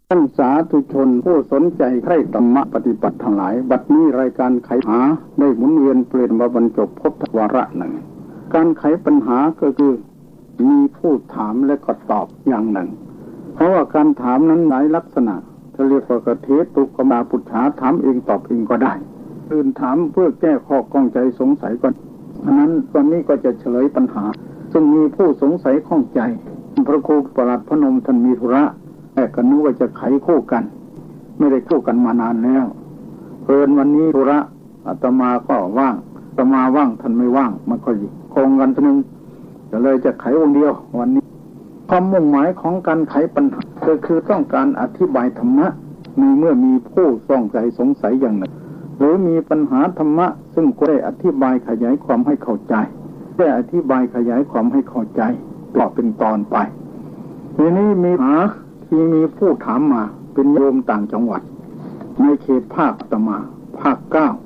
ท่านสาธุชนผู้สนใจใคร่ธรรมะปฏิบัติทั้งหลายบัดนี้รายการไขปัญหาได้หมุนเวียนเปลี่ยนมาบรรจบพบวาระหนึ่งการไขปัญหาก็คือมีผู้ถามและก็ตอบอย่างหนึ่งเพราะว่าการถามนั้นหลายลักษณะถ้าเรียกว่ากเทตุกมาปุจฉาถามเองตอบเองก็ได้อื่นถามเพื่อแก้ข้อข้องใจสงสัยก่อนฉะนั้นตอนนี้ก็จะเฉลยปัญหาซึ่งมีผู้สงสัยข้องใจพระครูประหลัดพนมท่านมีธุระแต่ก็นึกว่าจะไขคู่กันไม่ได้คู่กันมานานแล้วเพิ่นวันนี้ธุระอาตมาก็ว่างอาตมาว่างท่านไม่ว่างมันก็โกงกันทีนึงก็เลยจะไของค์เดียววันนี้ความมุ่งหมายของการไขปัญหาก็คือต้องการอธิบายธรรมะในเมื่อมีผู้สงสัยอย่างหนึ่งหรือมีปัญหาธรรมะซึ่งก็ได้อธิบายขยายความให้เข้าใจได้อธิบายขยายความให้เข้าใจต่อเป็นตอนไปทีนี้มีปัญหาที่มีผู้ถามมาเป็นโยมต่างจังหวัดในเขตภาคตะมาภาค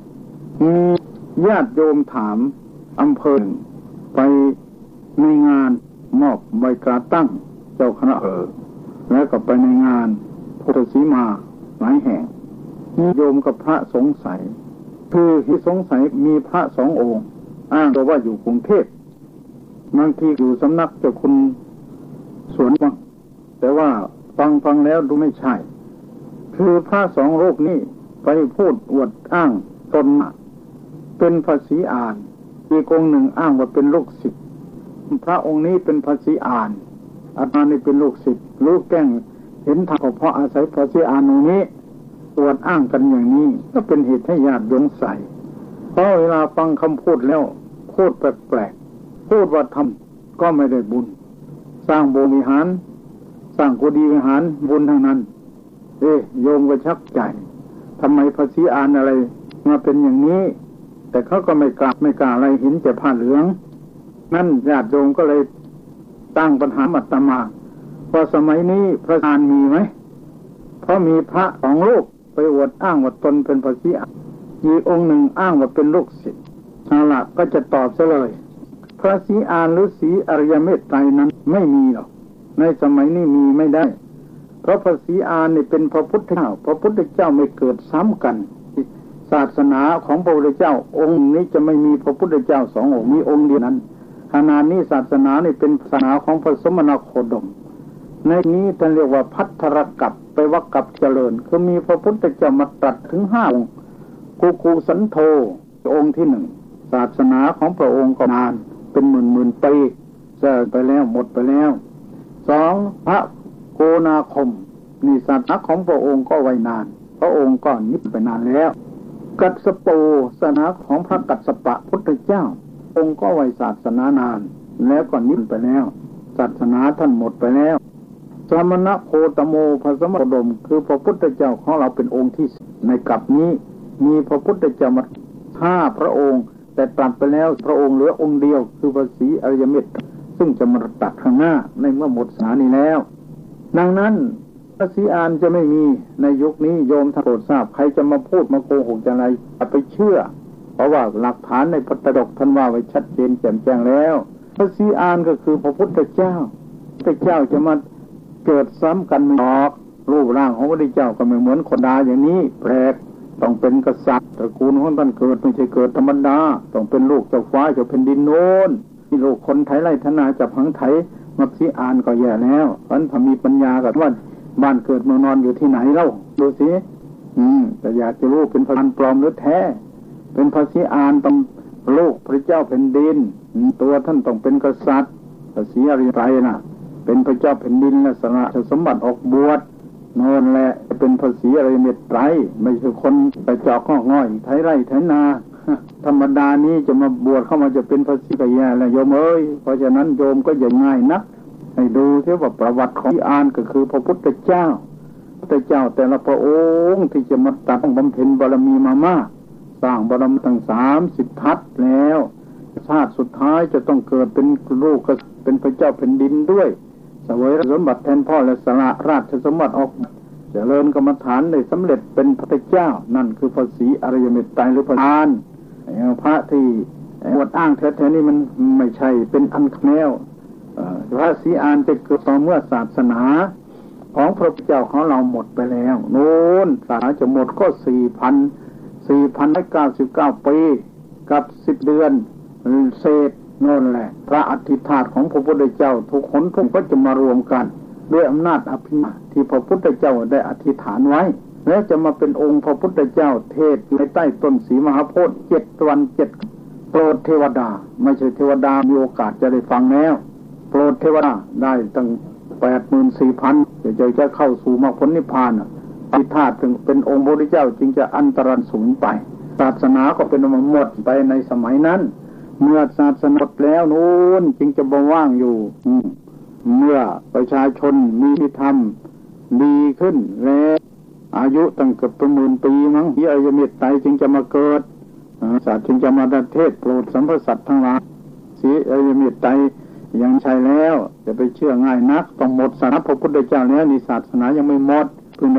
9มีญาติโยมถามอำเภอไปในงานมอบใบกาตั้งเจ้าคณะแล้วก็ไปในงานพุทธสีมาหลายแห่งมีโยมกับพระสงสัยคือที่สงสัยมีพระ2 องค์อ้างว่าอยู่กรุงเทพบางทีอยู่สำนักเจ้าคุณสวนบ้างแต่ว่าฟังแล้วดูไม่ใช่คือพระ2 รูปนี้ไปพูดอวดอ้างตนเป็นพระศรีอานอีกองค์หนึ่งอ้างว่าเป็นลูกศิษย์พระองค์นี้เป็นพระศรีอานอาตมานี่เป็นลูกศิษย์รู้แก้งเห็นทางเพราะอาศัยพระศรีอานองค์นี้อวดอ้างกันอย่างนี้ก็เป็นเหตุให้ญาติโยมใส่เพราะเวลาฟังคำพูดแล้วพูดแปลกๆพูดว่าทำก็ไม่ได้บุญสร้างโบสถ์วิหารสร้างกุฏิวิหารบุญทั้งนั้นโยมก็ชักใจทำไมพระศรีอานอะไรมาเป็นอย่างนี้แต่เขาก็ไม่กล้าอะไรเห็นแต่ผ้าเหลืองนั่นญาติโยมก็เลยตั้งปัญหาอาตมาว่าสมัยนี้พระศรีอานมีไหมเพราะมีพระ2 รูปไปอวดอ้างว่าตนเป็นพระศรีอานมีองค์หนึ่งอ้างว่าเป็นลูกศิษย์เอาล่ะก็จะตอบซะเลยพระศรีอานหรือศรีอริยเมตไตรนั้นไม่มีหรอกในสมัยนี้มีไม่ได้เพราะพระศรีอานนี่เป็นพระพุทธเจ้าพระพุทธเจ้าไม่เกิดซ้ำกันศาสนาของพระพุทธเจ้าองค์นี้จะไม่มีพระพุทธเจ้า2 องค์มีองค์เดียวนั้นขณะนี้ศาสนานี่เป็นศาสนาของพระสมณโคดมในนี้ท่านเรียกว่าภัททรกัปไปว่ากับเจริญคือมีพระพุทธเจ้ามาตรัสถึง5 องค์กุสันโธองค์ที่1ศาสนาของพระองค์ก็นานเป็นหมื่นปีเสียไปแล้วหมดไปแล้ว2พระโกนาคมนี่ศาสนาของพระองค์ก็ไว้นานพระองค์ก็นิพพานไปนานแล้วกัสสโปศาสนาของพระกัสสปะพุทธเจ้าองค์ก็ไว้ศาสนานานแล้วก็นิพพานไปแล้วศาสนาท่านหมดไปแล้วสมณโคตโมพระสมณโคดมคือพระพุทธเจ้าของเราเป็นองค์ที่ในกลับนี้มีพระพุทธเจ้ามา5 พระองค์แต่ตรัสไปแล้วพระองค์เหลือองค์เดียวคือพระศรีอริยเมตไตรซึ่งจะมาตัดข้างหน้าในเมื่อหมดศาสนานี้แล้วดังนั้นพระศรีอานจะไม่มีในยุคนี้โยมท่านโปรดทราบใครจะมาพูดมาโกหกจะอะไรอย่าไปเชื่อเพราะว่าหลักฐานในพระไตรปิฎกท่านว่าไว้ชัดเจนแจ่มแจ้งแล้วพระศรีอานก็คือพระพุทธเจ้าพระเจ้าจะมาเกิดซ้ำกันไม่ออกรูปร่างของพระพุทธเจ้าก็ไม่เหมือนคนดาอย่างนี้แปลกต้องเป็นกษัตริย์ตระกูลของท่านเกิดไม่ใช่เกิดธรรมดาต้องเป็นลูกเจ้าฟ้าเจ้าแผ่นดินโน้นที่ลูกคนไทยไร่ทนาจับหังไถมาศรีอานก็แย่แล้วเพราะถ้ามีปัญญากับว่าบ้านเกิดเมืองนอนอยู่ที่ไหนเล่าดูสิแต่อยากจะรู้เป็นพระปลอมหรือแท้เป็นพระศรีอานต้องลูกพระเจ้าแผ่นดินตัวท่านต้องเป็นกษัตริย์พระศรีอริยไตรน่ะเป็นพระเจ้าแผ่นดินและสละสมบัติออกบวชโน่นแหละเป็นพระศรีอริยเมตไตรไม่ใช่คนไปเจาะข้อง่อยไถไร่ไถนาธรรมดานี้จะมาบวชเข้ามาจะเป็นพระศรีก็แย่แล้วโยมเอ้ยเพราะฉะนั้นโยมก็อย่าง่ายนักให้ดูเสียว่าประวัติของศรีอานก็คือพระพุทธเจ้าพระเจ้าแต่ละพระองค์ที่จะมาตัดบำเพ็ญบารมีมามากสร้างบารมีตั้ง30 ทัศแล้วชาติสุดท้ายจะต้องเกิดเป็นลูกเป็นพระเจ้าแผ่นดินด้วยเสวยสมบัติแทนพ่อและสละราชสมบัติออกเจริญกรรมฐานได้สำเร็จเป็นพระเจ้านั่นคือพระศรีอริยเมตไตรหรือพระอานพระที่อวดอ้างแท้ๆนี่มันไม่ใช่เป็นอันแนวพระศรีอานจะเกิดต่อเมื่อศาสนาของพระพุทธเจ้าของเราหมดไปแล้วโน้นศาสนาจะหมดก็4,499 ปีกับ10 เดือนเศษโน่นแหละพระอธิษฐานของพระพุทธเจ้าทุกคนทุกก็จะมารวมกันด้วยอำนาจอภิญญาที่พระพุทธเจ้าได้อธิษฐานไว้แล้วจะมาเป็นองค์พระพุทธเจ้าเทศอยู่ในใต้ต้นศรีมหาโพธิ์7 วัน 7โปรดเทวดาไม่ใช่เทวดามีโอกาสจะได้ฟังแล้วโปรดเทวดาได้ตั้ง 84,000 จะเข้าสู่มรรคผลนิพพานอธิษฐานถึงเป็นองค์พระพุทธเจ้าจึงจะอันตรสูญไปศาสนาก็เป็นหมดไปในสมัยนั้นเมื่อศาสนาหมดแล้วนู้นจึงจะบ่ว่างอยู่เมื่อประชาชนมีธรรมดีขึ้นแล้วอายุตั้งเกือบ10,000 ปีมั้งที่อริยเมตไตรจึงจะมาเกิดศาสตร์จึงจะมาเทศโปรดสัมภสัตว์ทั้งหลายสีอริยเมตไตรยังใช่แล้วจะไปเชื่อง่ายนักต้องหมดศาสนาพระพุทธเจ้าแล้วนี่ศาสนายังไม่หมดเพิ่งใน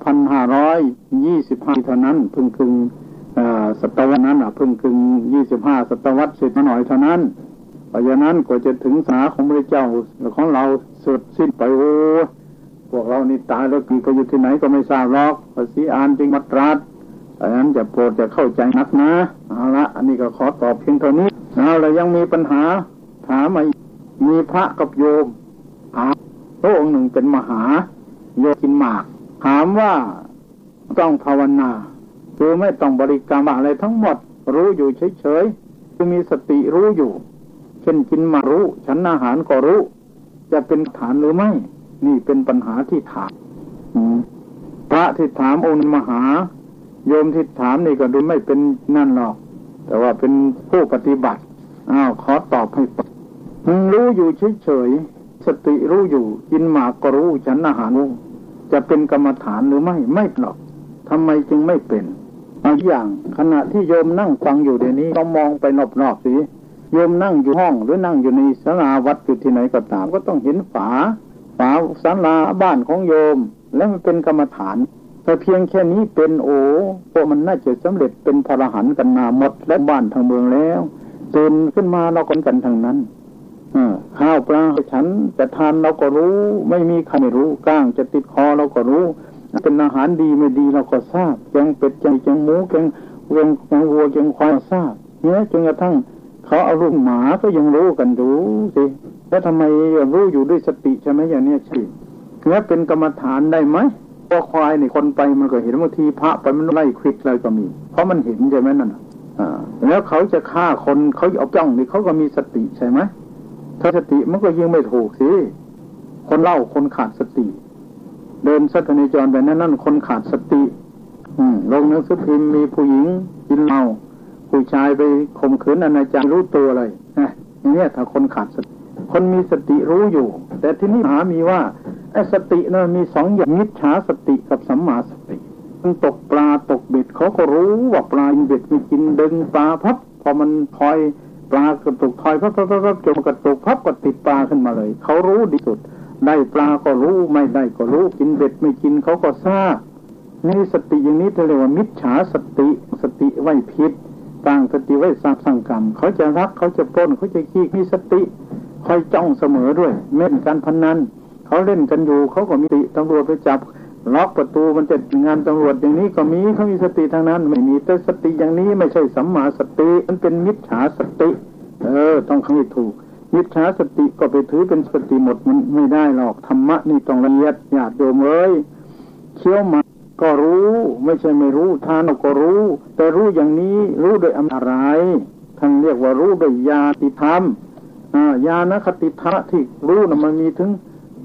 2,525 เท่านั้นเพิ่งครึ่งศตวรรษนั้นเพิ่งครึ่ง25 ศตวรรษเสร็จมาหน่อยเท่านั้นเพราะฉะนั้นกว่าจะถึงศาสนาของพระเจ้าของเราสุดสิ้นไปโอ้พวกเรานี่ตายแล้วกี่ก็อยู่ที่ไหนก็ไม่ทราบหรอกภาษีอ่านจึงมัตรัสเพราะฉะนั้นจะโปรดจะเข้าใจนักนะเอาละอันนี้ก็ขอตอบเพียงเท่านี้เรายังมีปัญหาถามมามีพระกับโยมพระองค์หนึ่งเป็นมหาโยมกินหมากถามว่าต้องภาวนาคือไม่ต้องบริกรรมอะไรทั้งหมดรู้อยู่เฉยๆคือมีสติรู้อยู่เช่นกินหมากรู้ฉันอาหารก็รู้จะเป็นฐานหรือไม่นี่เป็นปัญหาที่ถามพระที่ถามองค์มหาโยมที่ถามนี่ก็ดูไม่เป็นนั่นหรอกแต่ว่าเป็นผู้ปฏิบัติขอตอบให้รู้อยู่เฉยๆสติรู้อยู่กินหมากก็รู้ฉันอาหารรู้จะเป็นกรรมฐานหรือไม่หรอกทำไมจึงไม่เป็นอย่างขณะที่โยมนั่งฟังอยู่เดี๋ยวนี้ต้องมองไปรอบๆสิโยมนั่งอยู่ห้องหรือนั่งอยู่ในศาลาวัดอยู่ที่ไหนก็ตามก็ต้องเห็นฝาศาลาบ้านของโยมแล้วมันเป็นกรรมฐานแต่เพียงแค่นี้เป็นพวกมันน่าจะสำเร็จเป็นพระอรหันต์กันนาหมดและบ้านทางเมืองแล้วตื่นขึ้นมาเรากันทางนั้นข้าวปลาฉันจะทานเราก็รู้ไม่มีใครไม่รู้ก้างจะติดคอเราก็รู้เป็นอาหารดีไม่ดีเราก็ทราบแกงเป็ดแกงหมูแกงวัวแกงควายทราบเนี่ยจนกระทั่งเขาเอาลูกหมาก็ยังรู้กันดูสิแล้วทำไมรู้อยู่ด้วยสติใช่ไหมอย่างนี้สิแล้วเป็นกรรมฐานได้ไหมพวกควายนี่คนไปมันก็เห็นบางทีพระไปมันไล่ควิดอะไรก็มีเพราะมันเห็นใช่ไหมนั่นแล้วเขาจะฆ่าคนเขาเอาจ้องนี่เขาก็มีสติใช่ไหมถ้าสติมันก็ยิงไม่ถูกสิคนเล่าคนขาดสติเดินสัตว์ในจรไปนั่นคนขาดสติลงหนังสือพิมพ์มีผู้หญิงกินเหล้าผู้ชายไปข่มขืนอนาจารรู้ตัวเลยอย่างนี้ถ้าคนขาดสติคนมีสติรู้อยู่แต่ที่นี่มีว่าไอ้สตินั้นมี2 อย่างมิจฉาสติกับสัมมาสติมันตกปลาตกเบ็ดเขาก็รู้ว่าปลาเบ็ดไม่กินดึงปลาพับพอมันคอยปลากระตุกถอยพับจนกระตุกพับก็ติดปลาขึ้นมาเลยเขารู้ดีสุดได้ปลาก็รู้ไม่ได้ก็รู้กินเบ็ดไม่กินเขาก็ทราบนี่สติอย่างนี้เรียกว่ามิจฉาสติไว้ผิดตั้งสติไว้สร้างกรรมเขาจะรักเขาจะปล้นเขาจะขี้มีสติคอยจ้องเสมอด้วยเล่นการพนันเขาเล่นกันอยู่เขาก็มีสติตำรวจไปจับล็อกประตูมันจะงานตำรวจอย่างนี้ก็มีเขามีสติทางนั้นไม่มีแต่สติอย่างนี้ไม่ใช่สัมมาสติมันเป็นมิจฉาสติต้องให้ถูกมิจฉาสติก็ไปถือเป็นสติหมดมันไม่ได้หรอกธรรมะนี่ต้องละเอียดญาติโยมเคี้ยวมาก็รู้ไม่ใช่ไม่รู้ทานก็รู้แต่รู้อย่างนี้รู้โดยอำนาจอะไรท่านเรียกว่ารู้โดยญาติธรรมญาณคติธรรมที่รู้น่ะมันมีถึง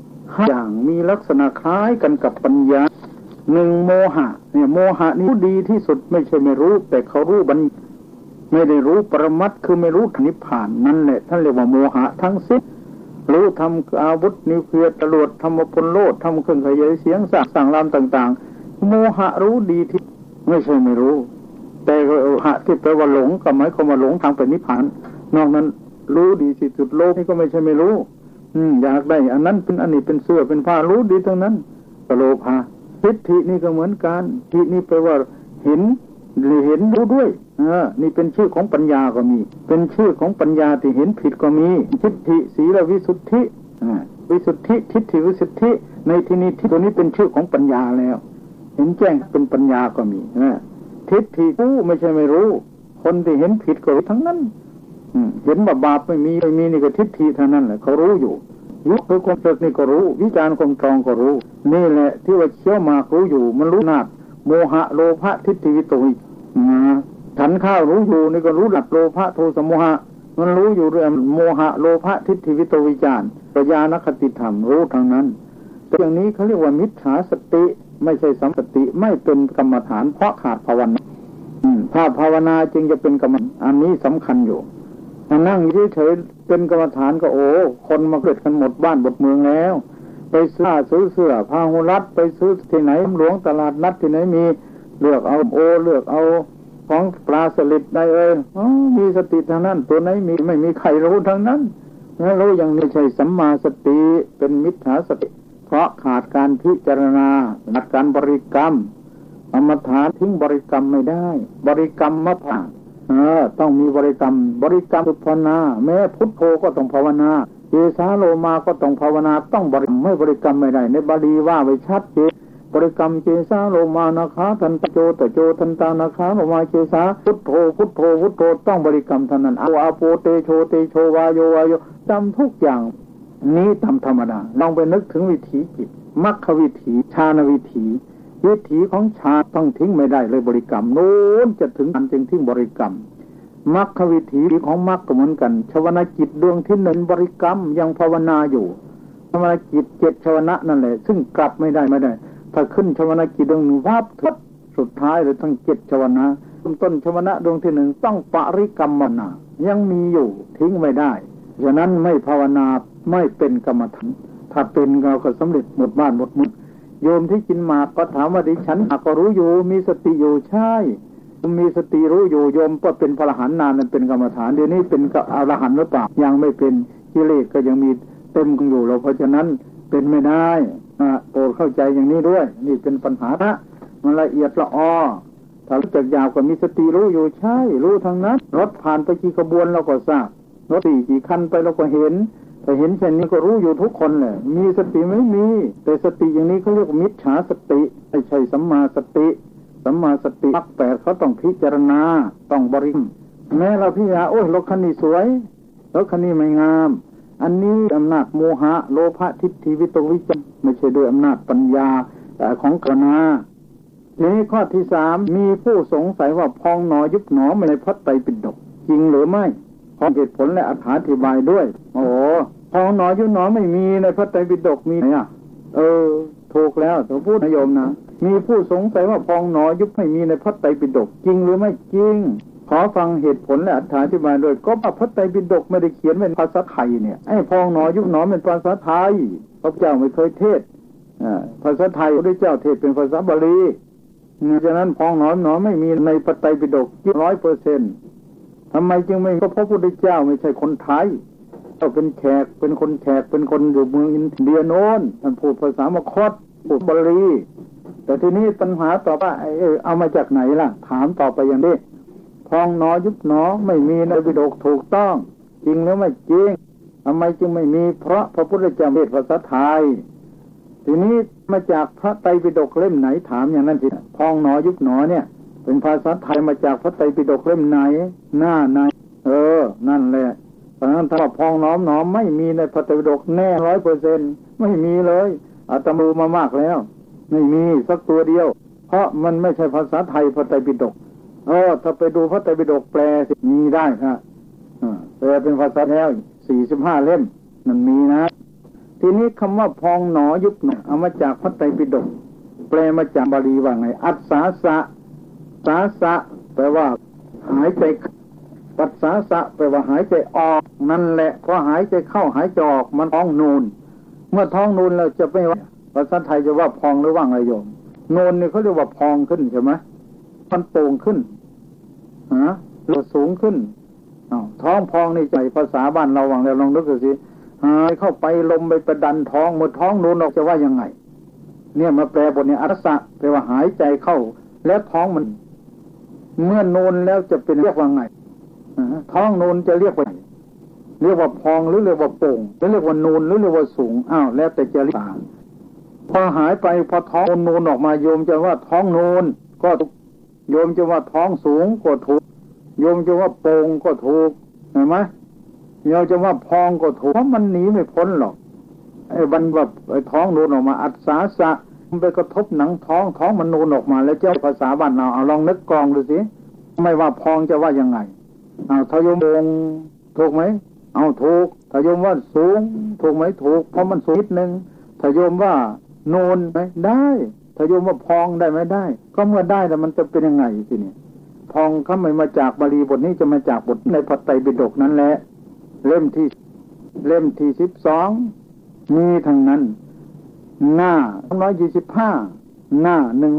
5 อย่างมีลักษณะคล้ายกันกับปัญญา1โมหะเนี่ยโมหะนี่ดีที่สุดไม่ใช่ไม่รู้แต่เขารู้ไม่ได้รู้ปรมัตถ์คือไม่รู้นิพพานนั่นแหละท่านเรียกว่าโมหะทั้งสิ้นรู้ทำอาวุธนิวเคลียร์จรวดทำพลโลดทำเครื่องขยายเสียงสั่งลำต่างๆโมหะรู้ดีที่ไม่ใช่ไม่รู้แต่หะที่แปลว่าหลงก็หมายความว่าหลงทางไปนิพพานนอกนั้นรู้ดีที่สุดโลกนี่ก็ไม่ใช่ไม่รู้อยากได้อันนั้นเป็นอันนี้เป็นเสื้อเป็นผ้ารู้ดีทั้งนั้นโลภะทิฏฐินี่ก็เหมือนกันทิฏฐินี่แปลว่าเห็นรู้ด้วยนี่เป็นชื่อของปัญญาก็มีเป็นชื่อของปัญญาที่เห็นผิดก็มีทิฏฐิศีลวิสุทธิวิสุทธิทิฏฐิวิสุทธิในที่นี้ที่ตัวนี้เป็นชื่อของปัญญาแล้วเห็นแจ้งเป็นปัญญาก็มีนะทิฏฐิรู้ไม่ใช่ไม่รู้คนที่เห็นผิดก็รู้ทั้งนั้นเห็นบาปไม่มีนี่ก็ทิฏฐิเท่านั้นแหละเขารู้อยู่ยุคือความเกิดนี่ก็รู้วิจารณ์ความตรองก็รู้นี่แหละที่ว่าเชี่ยวมารู้อยู่มันรู้นาดโมหะโลภะทิฏฐิวิโตฉันข้าวรู้อยู่นี่ก็รู้หลักโลภะโทสะโมหะมันรู้อยู่เรื่องโมหะโลภะทิฏฐิวิโตวิจารปัญญานคติธรรมรู้ทางนั้นแต่อย่างนี้เขาเรียกว่ามิจฉาสติไม่ใช่สัมสติไม่เป็นกรรมฐานเพราะขาดภาวนาถ้าภาวนาจึงจะเป็นกรรมอันนี้สำคัญอยู่ถ้านั่งเฉยๆเป็นกรรมฐานก็โอ้คนมาเกิดกันหมดบ้านหมดเมืองแล้วไปซื้อเสื้อพาหุรัดไปซื้อที่ไหนหลวงตลาดนัดที่ไหนมีเลือกเอาเลือกเอาของปลาสลิดได้มีสติทางนั้นตัวไหนมีไม่มีใครรู้ทางนั้นรู้อย่างนี้ใช่สัมมาสติเป็นมิจฉาสติเพราะขาดการพิจารณาขาดการบริกรรมกรรมฐานทิ้งบริกรรมไม่ได้บริกรรมมัตต้องมีบริกรรมคือภาวนาแม้พุทโธก็ต้องภาวนาเจสาโลมาก็ต้องภาวนาต้องบริกรรมไม่บริกรรมไม่ได้ในบาลีว่าไว้ชัดเจนบริกรรมเจสาโลมานะคาทันตโจตโจทันตานะคาโลมาเจสาพุทโธต้องบริกรรมเท่านั้นอาโปเตโชวายโยจำทุกอย่างนี้ตามธรรมดาลองไปนึกถึงวิถีจิตมรรควิถีฌานวิถีของฌานต้องทิ้งไม่ได้เลยบริกรรมโน้นจะถึงอันจึงทิ้งบริกรรมมรรควิถีของมรรคก็เหมือนกันชวนาจิตดวงที่หนึ่งบริกรรมยังภาวนาอยู่ชวนาจิต7ชวนะนั่นแหละซึ่งกลับไม่ได้ถ้าขึ้นชวนาจิตดวงหนึ่งวับทุกสุดท้ายเลยทั้ง7ชวนะต้นชวนะดวงที่หนึ่งต้องปริกรรมนายังมีอยู่ทิ้งไม่ได้ฉะนั้นไม่ภาวนาไม่เป็นกรรมฐานถ้าเป็นเราก็สำเร็จหมดบ้านหมดเมืองโยมที่กินหมากก็ถามว่าดิฉันก็รู้อยู่มีสติอยู่ใช่มีสติรู้อยู่โยมก็เป็นพระอรหันต์นานนั้นเป็นกรรมฐานเดี๋ยวนี้เป็นอรหันต์หรือเปล่ายังไม่เป็นกิเลสก็ยังมีเต็มอยู่เราเพราะฉะนั้นเป็นไม่ได้โปรดเข้าใจอย่างนี้ด้วยนี่เป็นปัญหามันละเอียดละออถ้ารู้จักยาวก็มีสติรู้อยู่ใช่รู้ทางนั้นรถผ่านไปกี่ขบวนเราก็ทราบรถกี่คันไปเราก็เห็นแต่เห็นเช่นนี้ก็รู้อยู่ทุกคนแหละมีสติไม่มีแต่สติอย่างนี้เขาเรียกมิจฉาสติไม่ใช่สัมมาสติมรรค8เขาต้องพิจารณาต้องบริกรรมแม้เราพิจารณาโอ้ยรถคันนี้สวยรถคันนี้ไม่งามอันนี้อำนาจโมหะโลภะทิฏฐิวิตกวิจารไม่ใช่ด้วยอำนาจปัญญาของกรณาทีนี้ข้อที่3มีผู้สงสัยว่าพองหนอยุบหนอในพระไตรปิฎกจริงหรือไม่พร้อมเหตุผลและอธิบายด้วยพองหนอยุบหนอไม่มีในพระไตรปิฎกมีไหนถูกแล้วถ้าพูดนโยมนะมีผู้สงสัยว่าพองหนอยุบไม่มีในพระไตรปิฎกจริงหรือไม่จริงขอฟังเหตุผลและอธิบายด้วยก็พระไตรปิฎกไม่ได้เขียนเป็นภาษาไทยเนี่ยไอ้พองหนอยุบหนอเป็นภาษาไทยพระเจ้าไม่เคยเทศภาษาไทยพระเจ้าเทศเป็นภาษาบาลีฉะนั้นพองหนอไม่มีในพระไตรปิฎก 100%ทำไมจึงไม่ก็เพราะพระพุทธเจ้าไม่ใช่คนไทยเขาเป็นแขกเป็นคนอยู่เมืองอินเดียโน้นท่านพูดภาษามคธพูดบาลีแต่ทีนี้ปัญหาต่อไปเอามาจากไหนล่ะถามต่อไปอย่างนี้พองหนอยุบหนอไม่มีในปิฎกถูกต้องจริงหรือไม่จริงทำไมจึงไม่มีเพราะพระพุทธเจ้าเทศภาษาไทยทีนี้มาจากพระไตรปิฎกเล่มไหนถามอย่างนั้นสิพองหนอยุบหนอเนี่ยเป็นภาษาไทยมาจากพระไตรปิฎกเล่มไหนหน้าไหนนั่นแหละเพราะฉะนั้นถ้าพองหนอไม่มีในพระไตรปิฎกแน่ 100% ไม่มีเลยอาตมาดูมามากแล้วไม่มีสักตัวเดียวเพราะมันไม่ใช่ภาษาไทยพระไตรปิฎกถ้าไปดูพระไตรปิฎกแปลสิมีได้ครับแปลเป็นภาษาแท้45 เล่มมันมีนะทีนี้คำว่าพองหนอยุบหนอเอามาจากพระไตรปิฎกแปลมาจากบาลีว่าไงอัสสาสะแปลว่าหายใจปัสสาสะแปลว่าหายใจออกนั่นแหละพอหายใจเข้าหายใจออกมันท้องนูนเมื่อท้องนูนเราจะไม่ว่าภาษาไทยจะว่าพองหรือว่าไงโยมนูนนี่เขาเรียกว่าพองขึ้นใช่ไหมมันโป่งขึ้นหรือสูงขึ้นท้องพองนี่ใจภาษาบ้านเราว่างแล้วลองนึกดูสิหายเข้าไปลมไปประดันท้องเมื่อท้องนูนออกจะว่ายังไงเนี่ยมาแปลบทนี้อัสสะแปลว่าหายใจเข้าแล้วท้องมันเมื่อนูนแล้วจะเป็นเรียกว่าไงท้องนูนจะเรียกว่าเรียกว่าพองหรือเรียกว่าโป่งหรือเรียกว่านูนหรือเรียกว่าสูงแล้วแต่จริตพอหายไปพอท้องนูนออกมาโยมจะว่าท้องนูนก็โยมจะว่าท้องสูงก็ถูกโยมจะว่าโป่งก็ถูกเห็นไหมโยมจะว่าพองก็ถูกเพราะมันหนีไม่พ้นหรอกไอ้บันว่าท้องนูนออกมาอัศสะมันไปกระทบหนังท้องมันนูนออกมาแล้วเจ้าภาษาบ้านเราเอาลองนึกกองดูสิไม่ว่าพองจะว่ายังไงถ้าโยมโป่งถูกไหมเอาถูกถ้าโยมว่าสูงถูกไหมถูกเพราะมันสูงนิดนึงถ้าโยมว่าโนนไหมได้ถ้าโยมว่าพองได้ไหมได้ก็เมื่อได้แล้วมันจะเป็นยังไงทีนี้พองก็ไม่มาจากบาลีบทนี้จะมาจากบทในพระไตรปิฎกนั่นแหละเล่มที่12มีทั้งนั้นหน้า125หน้า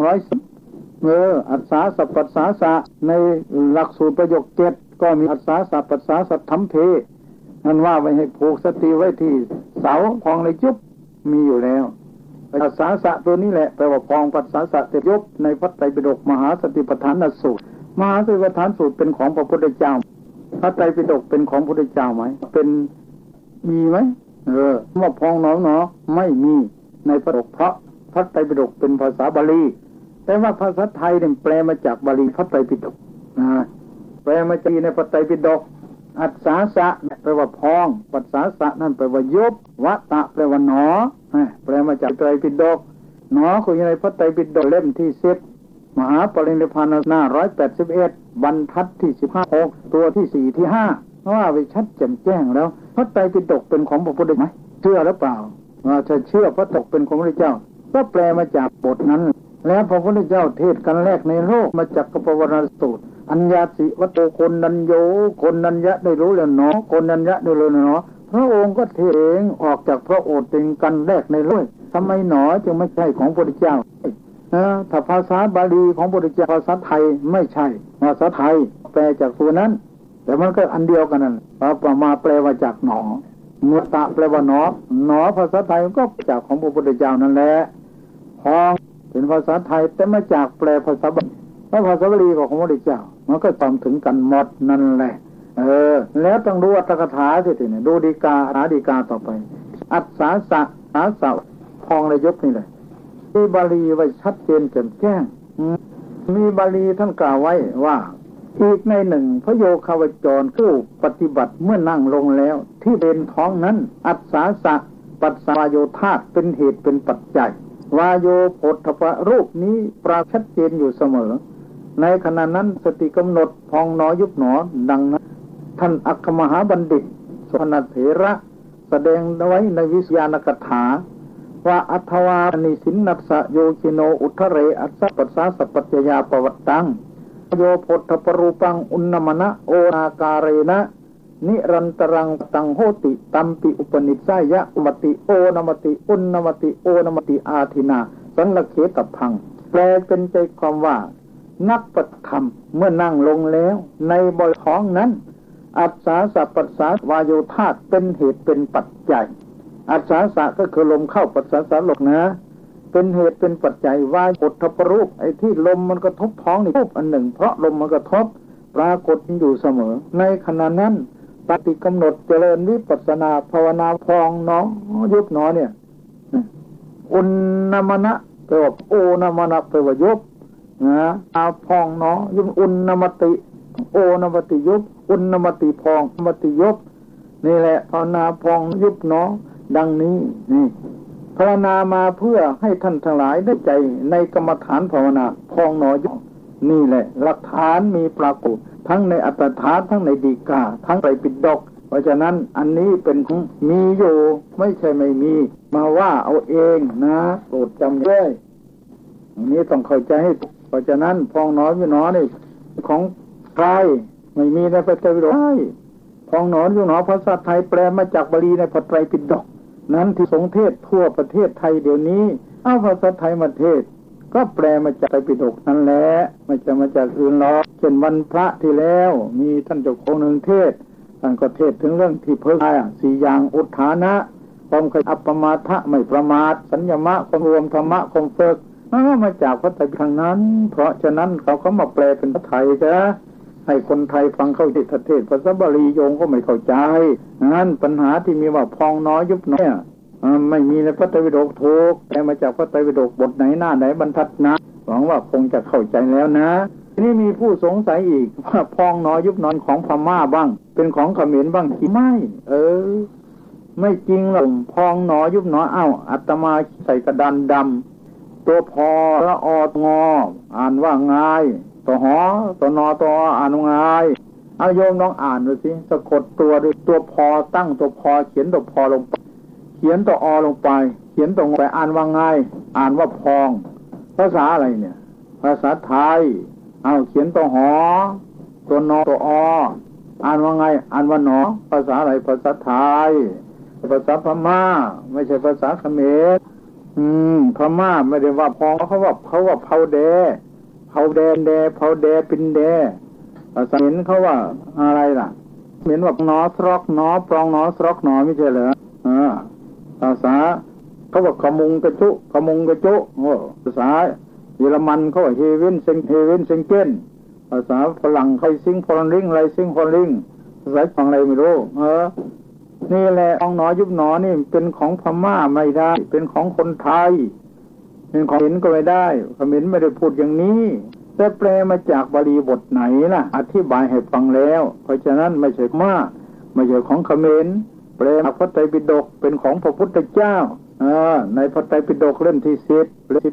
110อัสสาสัพปัสสาสะในหลักสูตรประโยค7ก็มีอัสสาสัพปัสสาสัทธัมเพนั่นว่าไว้ให้ผูกสติไว้ที่เสาพองในยุบมีอยู่แล้วอัสสาสะตัวนี้แหละแปลว่าพองปัสสาสะเตยุบในพระไตรปิฎกมหาสติปัฏฐานสูตรมหาสติปัฏฐานสูตรเป็นของพระพุทธเจ้าพระไตรปิฎกเป็นของพระพุทธเจ้าไหมเป็นมีไหมว่าพองหนอไม่มีในพระไตรปิฎกเพราะพระไตรปิฎกเป็นภาษาบาลีแต่ว่าภาษาไทยเนี่ยแปลมาจากบาลีพระไตรปิฎกแปลมาจากในพระไตรปิฎกอัสสาสะแปลว่าพองปัสสาสะนั่นแปลว่ายุบวะตะแปลว่าหนอแปลมาจากไตรปิฎกหนอคือในพระไตรปิฎกเล่มที่10มหาปรินิพพานหน้า181บรรทัดที่15ตัวที่4ที่5ว่าไปชัดแจ่มแจ้งแล้วพระไตรปิฎกเป็นของพระพุทธเจ้าไหมเชื่อหรือเปล่าถ้าเชื่อพระไตรปิฎกเป็นของพระพุทธเจ้าก็แปลมาจากบทนั้นแล้วพระพุทธเจ้าเทศกันแรกในโลกมาจากกัปปวัณสูตรอัญญาสิวัตโตคนนัญโยคนนัญญะได้รู้แล้วเนาะคนนัญญะได้รู้แล้วเนาะพระองค์ก็เทศเองออกจากพระโอษฐ์เป็นกันแรกในโลกทำไมหนอจึงไม่ใช่ของพระพุทธเจ้าถ้าภาษาบาลีของพระพุทธเจ้าภาษาไทยไม่ใช่ภาษาไทยแปลจากตัวนั้นแต่มันก็อันเดียวกันนั่นมาแปลว่าจากหนอมุตตะแปลว่าหนอภาษาไทยก็จากของพระพุทธเจ้านั่นแหละพองเป็นภาษาไทยแต่มาจากแปลภาษาบาลีภาษาบาลีของพระพุทธเจ้ามันก็ตามถึงกันหมดนั่นแหละแล้วต้องดูอัตถกถาสิทีนี้ดูฎีกาฎีกาต่อไปอัสสาสะสาสะพองเลยยกนี่เลยมีบาลีไว้ชัดเจนแจ่มแจ้งมีบาลีท่านกล่าวไว้ว่าอีกในหนึ่งพระโยคาวจรผู้ปฏิบัติเมื่อนั่งลงแล้วที่เป็นท้องนั้นอัสสาสะปัสสาวโยธาตุเป็นเหตุเป็นปัจจัยวาโยโผฏฐัพพะรูปนี้ปรากฏชัดเจนอยู่เสมอในขณะนั้นสติกำหนดพองหนอยุบหนอดังนั้นท่านอัคคมหาบัณฑิตสุพรรณเถระแสดงไว้ในวิสยานกถาว่าอัทวานิสินนัสสะโยคิโนอุทธเรอัสสะปัสสะสัพพัจจยาปวัตตังโยโพธปรูปังอุณนมนะโอนาการเรนะนิรันตรังตังโหติตัมปิอุปนิสัยะอุมติโอนมติอุณนมติโอนมติอาทินาสันลเขตพังแปลเป็นใจความว่านักปฏิธรรมเมื่อนั่งลงแล้วในบริท้องนั้นอัสสาสะปัสสาวาโยธาตุเป็นเหตุเป็นปัจจัยอัสสาสะก็คือลมเข้าปัสสาวะลงนะเป็นเหตุเป็นปัจจัยวาโผฏฐัพพรูปไอ้ที่ลมมันกระทบท้องนี่รูปอันหนึ่งเพราะลมมันกระทบปรากฏอยู่เสมอในขณะนั้นปฏิกำหนดเจริญวิปัสสนาภาวนาพองหนอยุบหนอเนี่ยอุณนมนะแปลว่าโอนมนะแปลว่ายุบอาพองหนอยุบอุณนมติโอนมติยุบอุณนมติพองมติยุบนี่แหละภาวนาพองยุบหนอดังนี้นี่ภาวนามาเพื่อให้ท่านทั้งหลายได้ใจในกรรมฐานภาวนาพองหนอยุบนี่แหละหลักฐานมีปรากฏทั้งในอัตถกถาทั้งในฎีกาทั้งไตรปิฎกเพราะฉะนั้นอันนี้เป็นมีอยู่ไม่ใช่ไม่มีมาว่าเอาเองนะโปรดจำด้วยอันนี้ต้องเข้าใจให้เพราะฉะนั้นพองหนอยุบหนอนี่ของใครไม่มีในพระไตรปิฎกพองหนอยุบหนอภาษาไทยแปลมาจากบาลีในพระไตรปิฎกนั้นที่สงเทศทั่วประเทศไทยเดี๋ยวนี้เอาภาษาไทยมาเทศก็แปลมาจากไตรปิฎกนั่นแหละไม่จะมาจากอื่นหรอกเช่นวันพระที่แล้วมีท่านเจ้าของหนึ่งเทศท่านก็เทศถึงเรื่องที่เพิ่ง4อย่างอุทธานะความเคยอัปปมาทะไม่ประมาทสัญญมะความรวมธรรมะความฝึกมันก็มาจากพระไตรปิฎกทางนั้นเพราะฉะนั้นเขาก็มาแปลเป็นภาษาไทยจ้ะให้คนไทยฟังเข้าใจเทศภาษาบาลีโยงก็ไม่เข้าใจนั้นปัญหาที่มีว่าพองน้อยยุบน้อยไม่มีในพระไตรปิฎกถูกแต่มาจากพระไตรปิฎกบทไหนหน้าไหนบรรทัดนะหวังว่าคงจะเข้าใจแล้วนะทีนี้มีผู้สงสัยอีกว่าพองน้อยยุบน้อยของพม่าบ้างเป็นของเขมรบ้างจริงไม่ไม่จริงหรอกพองน้อยยุบน้อยอาตมาใส่กระดานดำตัวพอละอองออ่านว่าง่ายตัวหอตัวนอตัวอ่านว่าง่ายเอาโยมลองอ่านดูสิสะกดตัวด้วยตัวพอตั้งตัวพอเขียนตัวพอลงไปเขียนตัวอลงไปเขียนตัวไปอ่านว่าง่ายอ่านว่าพองภาษาอะไรเนี่ยภาษาไทยเขียนตัวหอตัวนอตัวออ่านว่าไงอ่านว่าหนอภาษาอะไรภาษาไทยภาษาพม่าไม่ใช่ภาษาเขมรพม่าไม่ได้ว่าพองเขาว่าเผาแดเผาแดนแดเผาแดเป็นแดภาษาเห็นเขาว่าอะไรล่ะเห็นว่าหนอสรอกหนอปรองหนอสรอกหนอไม่ใช่เหรอภาษาเขาว่าขมุงกระจุภาษาเยอรมันเขาว่าเฮเวนเซงเกนภาษาฝรั่งใครซิงฟอลลิงอะไรซิงฟอลลิงภาษาฟังอะไรไม่รู้นี่แหละพองหนอยุบหนอนี่เป็นของพม่าไม่ได้เป็นของคนไทยเป็นของเขมรก็ไม่ได้เขมรไม่ได้พูดอย่างนี้แต่แปลมาจากบาลีบทไหนล่ะอธิบายให้ฟังแล้วเพราะฉะนั้นไม่ใช่พม่าไม่ใช่ของเขมรแปลมาพระไตรปิฎกเป็นของพระพุทธเจ้าในพระไตรปิฎกเล่มที่10เล่ม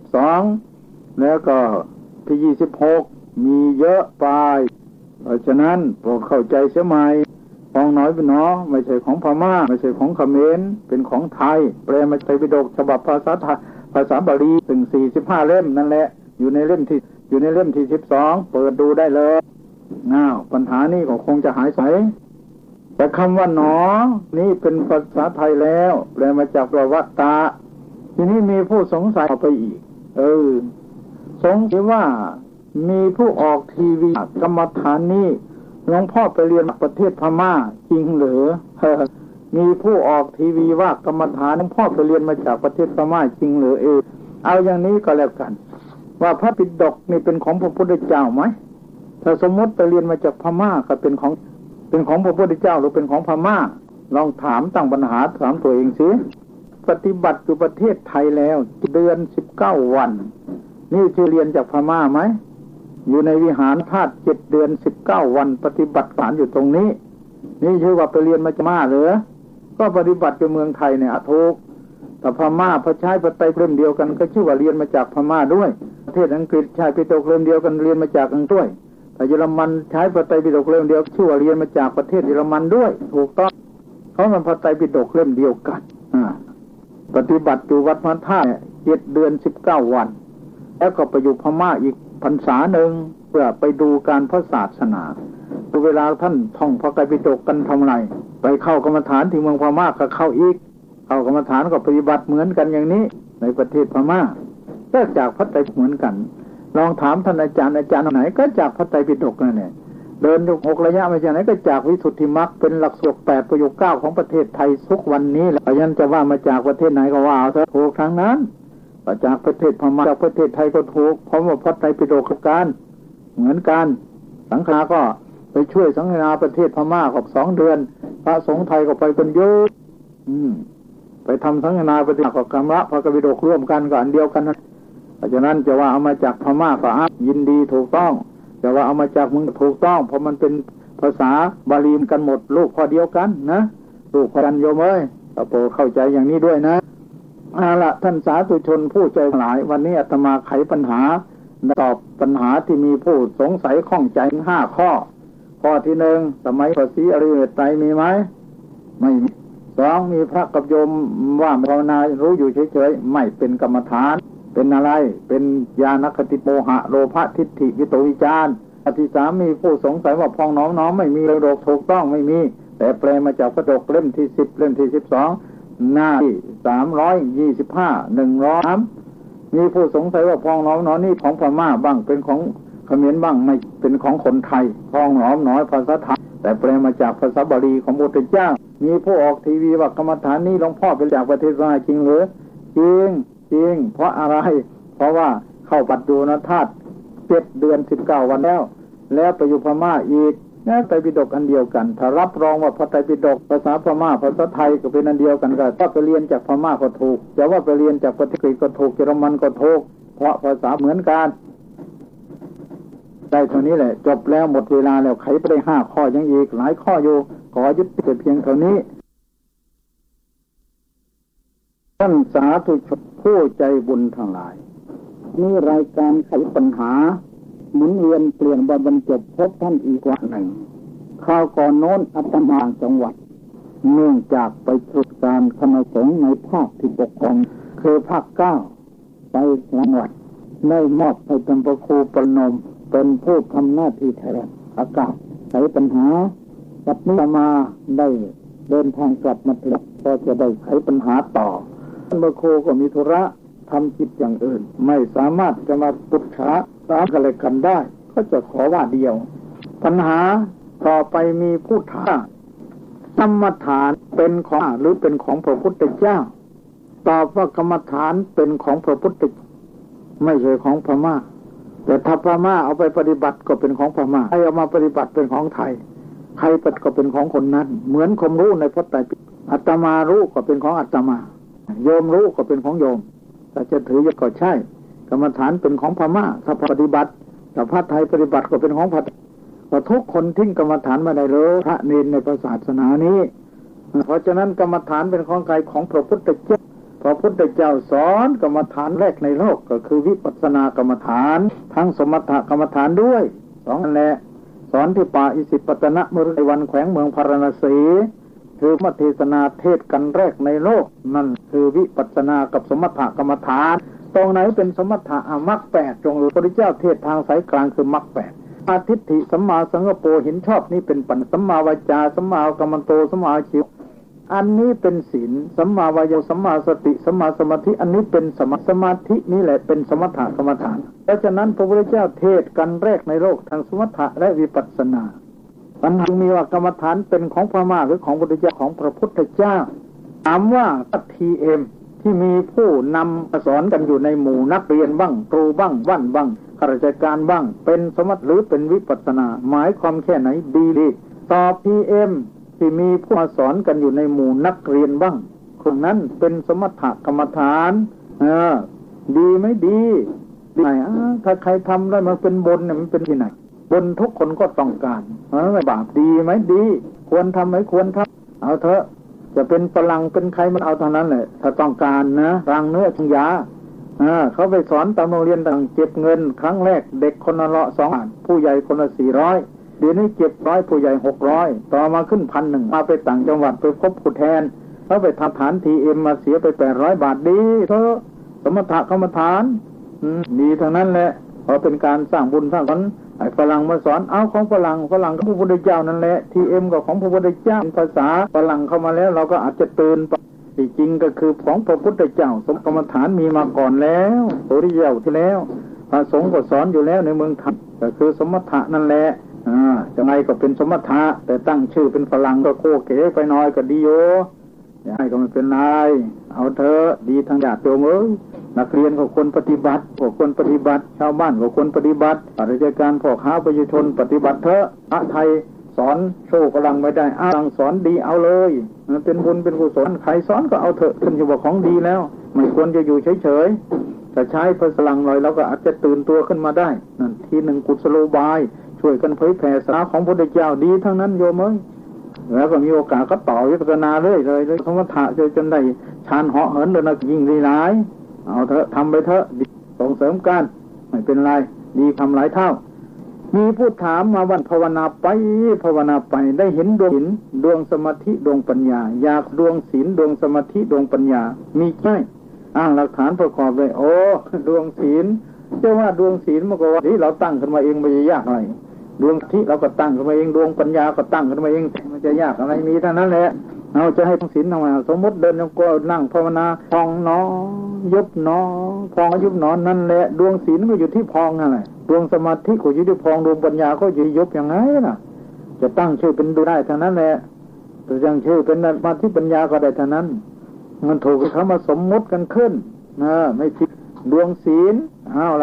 12แล้วก็ที่26มีเยอะไปเพราะฉะนั้นโปรดเข้าใจเสียใหม่พองน้อยเป็นหนอไม่ใช่ของพม่าไม่ใช่ของเขมรเป็นของไทยแปลมาไตรปิฎกฉบับภาษาไทยภาษาบาลีถึง45เล่มนั่นแหละอยู่ในเล่มที่12เปิดดูได้เลยปัญหานี้ก็คงจะหายไปแต่คำว่าหนอนี่เป็นภาษาไทยแล้วแปลมาจากประวัติตาทีนี้มีผู้สงสัยไปอีกสงสัยว่ามีผู้ออกทีวีกรรมฐานนี้หลวงพ่อไปเรียนประเทศพม่าจริงหรือมีผู้ออกทีวีว่ากรรมฐานหลวงพ่อไปเรียนมาจากประเทศพม่าจริงหรือเอาอย่างนี้ก็แล้วกันว่าพระปิฎกนี่เป็นของพระพุทธเจ้าไหมถ้าสมมติไปเรียนมาจากพม่าก็เป็นของพระพุทธเจ้าหรือเป็นของพม่าลองถามตั้งปัญหาถามตัวเองสิปฏิบัติอยู่ประเทศไทยแล้วเดือน19 วันนี่จะเรียนจากพม่าไหมอยู่ในวิหารธาตุ7 เดือน19 วันปฏิบัติการอยู่ตรงนี้นี่ชื่อว่าไปเรียนมาจากพม่าหรือก็ปฏิบัติอยู่เมืองไทยเนี่ยถูกแต่พม่าพระใช้พระไตรปิฎกเดียวกันก็ชื่อว่าเรียนมาจากพม่าด้วยประเทศอังกฤษใช้ปิฎกเล่มเดียวกันเรียนมาจากอังกฤษด้วยแต่เยอรมันใช้พระไตรปิฎกเล่มเดียวชื่อว่าเรียนมาจากประเทศเยอรมันด้วยถูกต้องเขามันพระไตรปิฎกเล่มเดียวกันปฏิบัติอยู่วัดพระธาตุ7 เดือน19 วันแล้วก็ไปอยู่พม่าอีกพรรษาหนึ่งเพื่อไปดูการพระศาสนาเวลาท่านท่องพระไตรปิฎกกันทำไรไปเข้ากรรมฐานที่เมืองพม่าก็เข้าอีกเข้ากรรมฐานก็ปฏิบัติเหมือนกันอย่างนี้ในประเทศพม่าก็จากพระไตรเหมือนกันลองถามท่านอาจารย์ไหนก็จากพระไตรปิฎกนั่นแหละเดิน6 ระยะมาจากไหนก็จากวิสุทธิมรรคเป็นหลักสูตร8 ประโยค 9ของประเทศไทยทุกวันนี้แหละยันจะว่ามาจากประเทศไหนก็ว่าเอาเถอะถูกทั้งนั้นจากประเทศพม่าจากประเทศไทยก็ถูกเพราะว่าพระไตรปิฎกกันเหมือนกันสังฆาก็ไปช่วยสังฆนาประเทศพม่ากับ2 เดือนพระสงฆ์ไทยก็ไปเป็นเยอะไปทำสังฆนาประเทศกับกรรมะพระไตรปิฎกร่วมกันก็อันเดียวกันเพราะฉะนั้นจะว่าเอามาจากพม่าก็ยินดีถูกต้องจะว่าเอามาจากเมืองถูกต้องเพราะมันเป็นภาษาบาลีกันหมดลูกพอเดียวกันนะลูกพอกันโยมเอ้ยโปรดเข้าใจอย่างนี้ด้วยนะละท่านสาธุชนผู้ใจหลายวันนี้อาตมาไขปัญหาตอบปัญหาที่มีผู้สงสัยข้องใจ5 ข้อที่ 1สมัยพระศรีอริยไตรมีไหมไม่มี2มีพระกับโยมว่าภาวนารู้อยู่เฉยๆไม่เป็นกรรมฐานเป็นอะไรเป็นญาณคติโมหะโลภะทิฏฐิวิโตวิจารอันที่ 3มีผู้สงสัยว่าพองน้อมไม่มีโลกถูกต้องไม่มีแต่แปลมาจากพระไตรปิฎกเล่มที่10 เล่มที่12หน้าที่325 100มีผู้สงสัยว่าพองน้อมนี่ของพม่าบ้างเป็นของเขมรบ้างไม่เป็นของคนไทยพองน้อมน้อยภาษาไทยแต่แปลมาจากภาษาบาลีของพระพุทธเจ้ามีผู้ออกทีวีว่ากรรมฐานนี้หลวงพ่อเป็นจากประเทศพม่าจริงหรือจริงเพราะอะไรเพราะว่าเข้าปัจจุบันธาตุ7 เดือน19 วันแล้วแล้วไปอยู่พม่าอีกนะไตรปิฎกอันเดียวกันถ้ารับรองว่าพระไตรปิฎกภาษาพม่าภาษาไทยก็เป็นอันเดียวกันก็ถ้าไปเรียนจากพม่าก็ถูกจะว่าไปเรียนจากประเทศกรีกก็ถูกเยอรมันก็ถูกเพราะภาษาเหมือนกันได้เท่านี้แหละจบแล้วหมดเวลาแล้วไขไปได้5 ข้อยังอีกหลายข้ออยู่ขอยุติเพียงเท่านี้ท่านสาธุชนผู้ใจบุญทั้งหลายนี่รายการไขปัญหาหมุนเวียนเปลี่ยนบรรจบพบท่านอีกวันหนึ่งข้าวก่อนโน้นอาตมาจังหวัดเนื่องจากไปตรวจการคณะสงฆ์ในภาคที่ปกครองคือภาค9ไปจังหวัดได้มอบให้ท่านพระครูประนมเป็นผู้ทำหน้าที่แทนอากาศไขปัญหากับนี้มาได้เดินทางกลับมาถึงก็จะได้ไขปัญหาต่อท่านพระครูก็มีธุระทำกิจอย่างอื่นไม่สามารถจะมาปรึกษาสามกันเลยกันได้ก็จะขอว่าเดียวปัญหาต่อไปมีผู้ถามกรรมฐานเป็นของหรือเป็นของพระพุทธเจ้าตอบว่ากรรมฐานเป็นของพระพุทธไม่ใช่ของพม่าแต่ถ้าพม่าเอาไปปฏิบัติก็เป็นของพม่าใครเอามาปฏิบัติเป็นของไทยใครปฏิบัติก็เป็นของคนนั้นเหมือนความรู้ในพระไตรปิฎกอาตมารู้ก็เป็นของอาตมาโยมรู้ก็เป็นของโยมแต่จะถือก็ใช่กรรมฐานเป็นของพม่าถ้าปฏิบัติแต่พระไทยปฏิบัติก็เป็นของพระแต่ทุกคนทิ้งกรรมฐานมาได้เลยพระเนรในศาสนานี้เพราะฉะนั้นกรรมฐานเป็นของใครของพระพุทธเจ้าพระพุทธเจ้าสอนกรรมฐานแรกในโลกก็คือวิปัสสนากรรมฐานทั้งสมถกรรมฐานด้วย2นั่นแหละสอนที่ป่าอิสิปตนะมฤควันแขวงเมืองพาราณสีคือมาเทศนาเทศกันแรกในโลกนั่นคือวิปัสสนากับสมถกรรมฐานตรงไหนเป็นสมถะมรรค8จงรู้พระพุทธเจ้าเทศทางสายกลางคือมรรค8อาทิฏฐิสัมมาสังกัปโปเห็นชอบนี่เป็นปัญญาสัมมาวาจาสัมมากัมมันโตสัมมาอาชีวอันนี้เป็นศีลสัมมาวายาสัมมาสติสัมมาสมาธิอันนี้เป็นสมาธินี่แหละเป็นสมถกรรมฐานเพราะฉะนั้นพระพุทธเจ้าเทศกันแรกในโลกทางสมถะและวิปัสสนาปัญหามีว่ากรรมฐานเป็นของพม่าหรือของพุทธเจ้าของพระพุทธเจ้าถามว่าTMที่มีผู้นำสอนกันอยู่ในหมู่นักเรียนบ้างครูบ้างว่านบ้างข้าราชการบ้างเป็นสมถะหรือเป็นวิปัสสนาหมายความแค่ไหนดีตอบTMที่มีผู้สอนกันอยู่ในหมู่นักเรียนบ้างคนนั้นเป็นสมถกรรมฐานดีไหมดีไหนถ้าใครทำได้มันเป็นบุญเนี่ยมันเป็นที่ไหนบุญทุกคนก็ต้องการไม่บาปดีไหมดีควรทำไหมควรทำเอาเถอะจะเป็นฝรั่งเป็นใครมันเอาเท่านั้นแหละถ้าต้องการนะรางเนื้อชุงยาเขาไปสอนตามโรงเรียนต่างเก็บเงินครั้งแรกเด็กคนละ2 บาทผู้ใหญ่คนละ400เดี๋ยวนี้เก็บ100ผู้ใหญ่600ต่อมาขึ้น1,100มาไปต่างจังหวัดไปพบผู้แทนเขาไปทำฐานTMมาเสียไป800 บาทดีเถอะสมถะกรรมฐานดีทั้งนั้นแหละเพราะเป็นการสร้างบุญสร้างกุศลไอ้ฝรั่งมาสอนเอาของฝรั่งก็พระพุทธเจ้านั่นแหละTMก็ของพระพุทธเจ้าภาษาฝรั่งเข้ามาแล้วเราก็อาจจะตื่นที่จริงก็คือของพระพุทธเจ้าสมกรรมฐานมีมาก่อนแล้วพระพุทธเจ้าที่แล้วพระสงฆ์ก็สอนอยู่แล้วในเมืองไทยก็คือสมถะนั่นแหละจะไงก็เป็นสมถะแต่ตั้งชื่อเป็นฝรั่งก็โคเก๋ไปหน่อยก็ดีโยอย่าให้ก็ไม่เป็นไรเอาเถอะดีทางญาติโยมนักเรียนก็ควรปฏิบัติพวกควรปฏิบัติชาวบ้านก็ควรปฏิบัติราชการพ่อค้าประชาชนปฏิบัติเถอะพระไทยสอนโชว์ฝรั่งไม่ได้สั่งสอนดีเอาเลยเป็นบุญเป็นกุศลใครสอนก็เอาเถอะขึ้นอยู่ว่าของดีแล้วไม่ควรจะอยู่เฉยๆแต่ใช้พลังหน่อยเราก็อาจจะตื่นตัวขึ้นมาได้นั่นทีหนึ่งกุศโลบายช่วยกันเผยแผ่ศาสนาของพระพุทธเจ้าดีทั้งนั้นโยมแล้วก็มีโอกาสก็ต่อวิปัสสนาเลยสมถะจนได้ฌานเหาะเหินเลยนะยิ่งดีหลายเอาเถอะทำไปเถอะส่งเสริมกันไม่เป็นไรดีทำหลายเท่ามีผู้ถามมาวันภาวนาไปได้เห็นดวงสมาธิดวงปัญญาอยากดวงศีลดวงสมาธิดวงปัญญามีไหมอ้างหลักฐานประกอบเลยโอ้ดวงศีลเจ้าว่าดวงศีลมันก็ว่าที่เราตั้งขึ้นมาเองไม่ยากอะไรดวงที่เราก็ตั้งขึ้นมาเองดวงปัญญาก็ตั้งขึ้นมาเองมันจะยากอะไรมีเท่านั้นแหละเราจะให้ศีลทำไมสมมติเดินจงกรมนั่งภาวนาพองหนอยุบหนอพองยุบหนอนั่นแหละดวงศีลก็อยู่ที่พองนั่นแหละดวงสมาธิก็อยู่ที่พองดวงปัญญาก็อยู่ยุบอย่างไงน่ะจะตั้งชื่อเป็นดูได้ทั้งนั้นแหละจะตั้งชื่อเป็นสมาธิปัญญาก็ได้ทั้งนั้นมันถูกเขามาสมมติกันขึ้นไม่ผิดดวงศีลเอาละ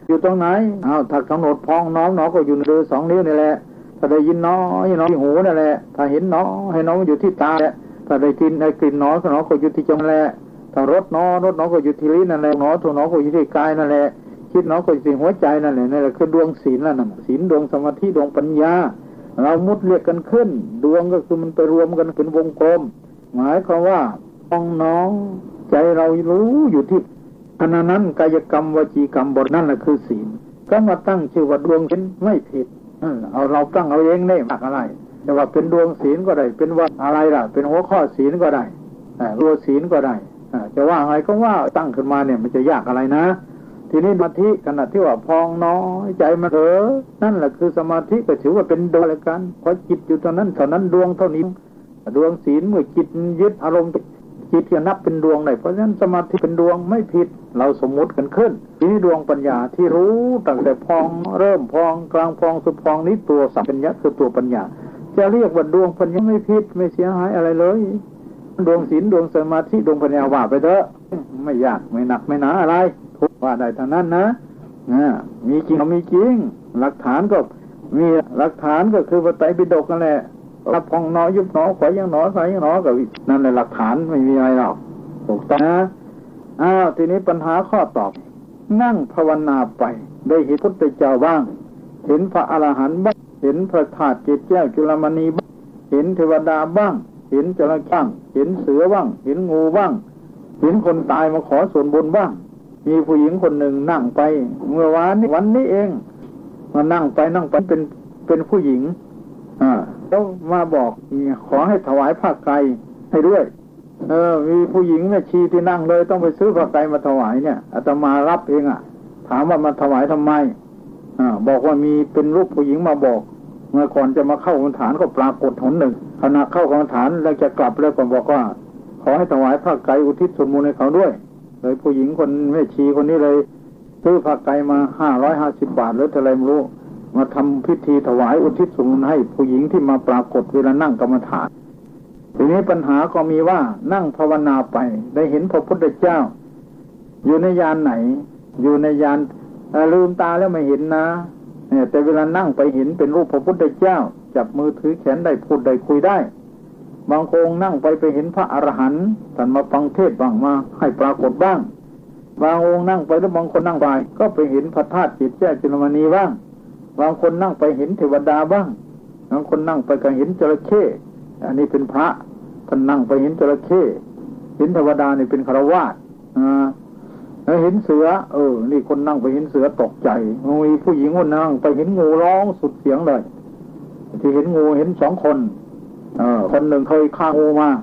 อยู่ตรงไหนถ้ากำหนดพองน้อมหนอก็อยู่ในสองนิ้วนี่แหละถ้าได้ยินหนอที่หูนั่นแหละถ้าเห็นหนอให้หนออยู่ที่ตาแหละถ้าได้กลิ่นหนอก็อยู่ที่จมูกแหละถ้ารสหนอก็อยู่ที่ลิ้นนั่นแหละหนอถูกหนอก็อยู่ที่กายนั่นแหละคิดหนอก็อยู่ที่หัวใจนั่นแหละนั่นแหละคือดวงศีลนั่นน่ะศีลดวงสมาธิดวงปัญญาเรามุดเรียกกันขึ้นดวงก็คือมันไปรวมกันเป็นวงกลมหมายความว่าพองน้องใจเรารู้อยู่ที่ขณะนั้นกายกรรมวจีกรรมบทนั่นแหละคือศีลก็มาตั้งชื่อว่าดวงศีลไม่ผิดเอาเราตั้งเอาเองได้มากอะไรแต่ว่าเป็นดวงศีลก็ได้เป็นว่าอะไรล่ะเป็นหัวข้อศีลก็ได้รัวศีลก็ได้จะว่าไงก็ว่าตั้งขึ้นมาเนี่ยมันจะยากอะไรนะทีนี้สมาธิขณะที่ว่าพองน้อยใจมันนั่นแหละคือสมาธิก็ถือว่าเป็นดวงละกันเพราะจิตอยู่ตอนนั้นเท่านั้นดวงเท่านี้ดวงศีลเมื่อจิตยึดอารมณ์จิตจะนับเป็นดวงได้เพราะฉะนั้นสมาธิเป็นดวงไม่ผิดเราสมมุติกันขึ้นทีนี้ดวงปัญญาที่รู้ตั้งแต่พองเริ่มพองกลางพองสุดพองนี้ตัวสัมปัญญาคือตัวปัญญาจะเรียกว่าดวงปัญญาไม่ผิดไม่เสียหายอะไรเลยดวงศีลดวงสมาธิดวงปัญญาว่าไปเถอะไม่ยากไม่หนักไม่หนาอะไรทุกว่าได้เท่านั้นนะมีจริงมีจริงหลักฐานก็มีหลักฐานก็คือพระไตรปิฎกนั่นแหละรับพองน้อยยุบหนอขวายังหนอซ้ายยังหนอกับนั่นแหละหลักฐานไม่มีอะไรหรอกถูกต้องนะทีนี้ปัญหาข้อตอบนั่งภาวนาไปได้เห็นพุทธเจ้าบ้างเห็นพระอรหันต์บ้างเห็นพระธาตุเกศแก้วจุลมณีบ้างเห็นเทวดาบ้างเห็นจระเข้บ้างเห็นเสือบ้างเห็นงูบ้างเห็นคนตายมาขอส่วนบุญบ้างมีผู้หญิงคนหนึ่งนั่งไปเมื่อวันนี้เองมานั่งไปเป็นผู้หญิงแล้วมาบอกขอให้ถวายผ้าไตรให้ด้วยมีผู้หญิงแม่ชีที่นั่งเลยต้องไปซื้อผ้าไตรมาถวายเนี่ยอาตมารับเองถามว่ามาถวายทำไมบอกว่ามีเป็นรูปผู้หญิงมาบอกเมื่อก่อนจะมาเข้ากรรมฐานก็ปรากฏหนหนึ่งขณะเข้ากรรมฐานแล้วจะกลับแล้วก็บอกว่าขอให้ถวายผ้าไตรอุทิศส่วนบุญให้เขาด้วยเลยผู้หญิงคนแม่ชีคนนี้เลยซื้อผ้าไตรมา550 บาทหรือเท่าไรไม่รู้มาทำพิธีถวายอุทิศส่วนบุญให้ผู้หญิงที่มาปรากฏเวลานั่งกรรมฐานทีนี้ปัญหาก็มีว่านั่งภาวนาไปได้เห็นพระพุทธเจ้าอยู่ในยานไหนอยู่ในยานลืมตาแล้วไม่เห็นนะแต่เวลานั่งไปเห็นเป็นรูปพระพุทธเจ้าจับมือถือแขนได้พูดได้คุยได้บางองค์นั่งไปเห็นพระอรหันต์ท่านมาฟังเทศน์บ้างมาให้ปรากฏบ้างบางองค์นั่งไปแล้วบางคนนั่งไปก็ไปเห็นพระธาตุเกศแก้วจุลมณีบ้างบางคนนั่งไปเห็นเทวดาบ้างบางคนนั่งไปก็เห็นจระเข้อันนี้เป็นพระท่านนั่งไปเห็นจระเข้เห็นเทวดานี่เป็นฆราวาสแล้วเห็นเสือนี่คนนั่งไปเห็นเสือตกใจมีผู้หญิงคนนั่งไปเห็นงูร้องสุดเสียงเลยที่เห็นงูเห็น2 คนคนหนึ่งเคยฆ่างูมา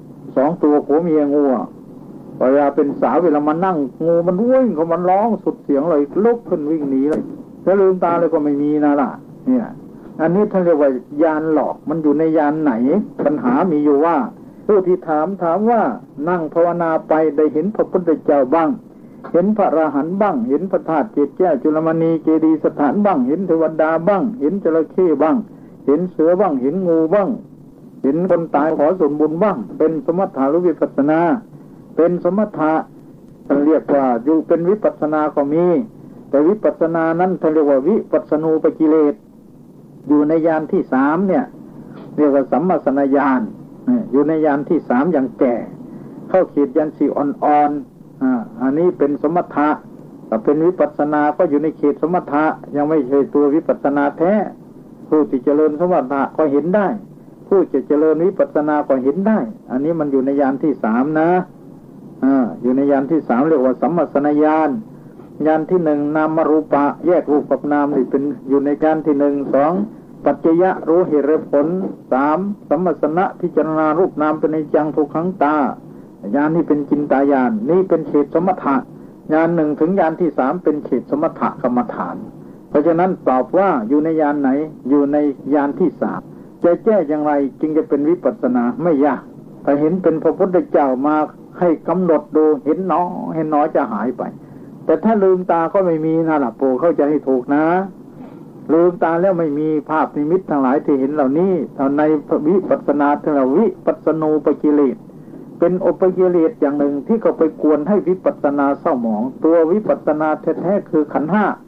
2 ตัวผัวเมียงูเวลาเป็นสาวเวลามันนั่งงูมันวิ่งเขามันร้องสุดเสียงเลยลุกขึ้นวิ่งหนีเลยแล้วลืมตาเลยก็ไม่มีนะล่ะเนี่ยอันนี้ท่านเรียกว่ายานหลอกมันอยู่ในยานไหนปัญหามีอยู่ว่าผู้ที่ถามว่านั่งภาวนาไปได้เห็นพระพุทธเจ้าบ้างเห็นพระอรหันต์บ้างเห็นพระธาตุเกศแก้วจุลมณีเจดีย์สถานบ้างเห็นเทวดาบ้างเห็นจระเข้บ้างเห็นเสือบ้างเห็นงูบ้างเห็นคนตายขอส่วนบุญบ้างเป็นสมถะหรือวิปัสสนาเป็นสมถะท่านเรียกว่าอยู่เป็นวิปัสสนาก็มีแต่วิปัสสนานั้นท่านเรียกว่าวิปัสสนูปกิเลสอยู่ในยานที่3เนี่ยเรียกว่าสัมมาสนญาณอยู่ในยานที่3อย่างแก่เข้าเขตยาน4อ่อนๆอันนี้เป็นสมถะแต่เป็นวิปัสสนาก็อยู่ในเขตสมถะยังไม่ใช่ตัววิปัสสนาแท้ผู้ที่เจริญสมถะก็เห็นได้ผู้จะเจริญวิปัสสนาก็เห็นได้อันนี้มันอยู่ในยานที่3นะอยู่ในยานที่3เรียกว่าสัมมาสนญาณยานที่1นามรูปะแยกรูปกับนามนี่เป็นอยู่ในยานที่1 2ปัจจยะรู้เหตุผล3สัมมัสนะพิจารณารูปนามเป็นอนิจจังทุกขังตายานนี้เป็นจินตายานนี่เป็นเขตสมถะยาน1ถึงยานที่3เป็นเขตสมถะกรรมฐานเพราะฉะนั้นตอบว่าอยู่ในยานไหนอยู่ในยานที่3จะแก้อย่างไรจึงจะเป็นวิปัสสนาไม่ยากถ้าเห็นเป็นพระพุทธเจ้ามาให้กำหนดดูเห็นน้อยจะหายไปแต่ถ้าลืมตาก็ไม่มีนะล่ะโปรเข้าใจให้ถูกนะลืมตาแล้วไม่มีภาพนิมิตทั้งหลายที่เห็นเหล่านี้ในวิปัสสนาทั้งหลายวิปัสสนูปกิเลสเป็นอุปกิเลสอย่างหนึ่งที่เขาไปกวนให้วิปัสสนาเศร้าหมองตัววิปัสสนาแท้ๆคือขันธ์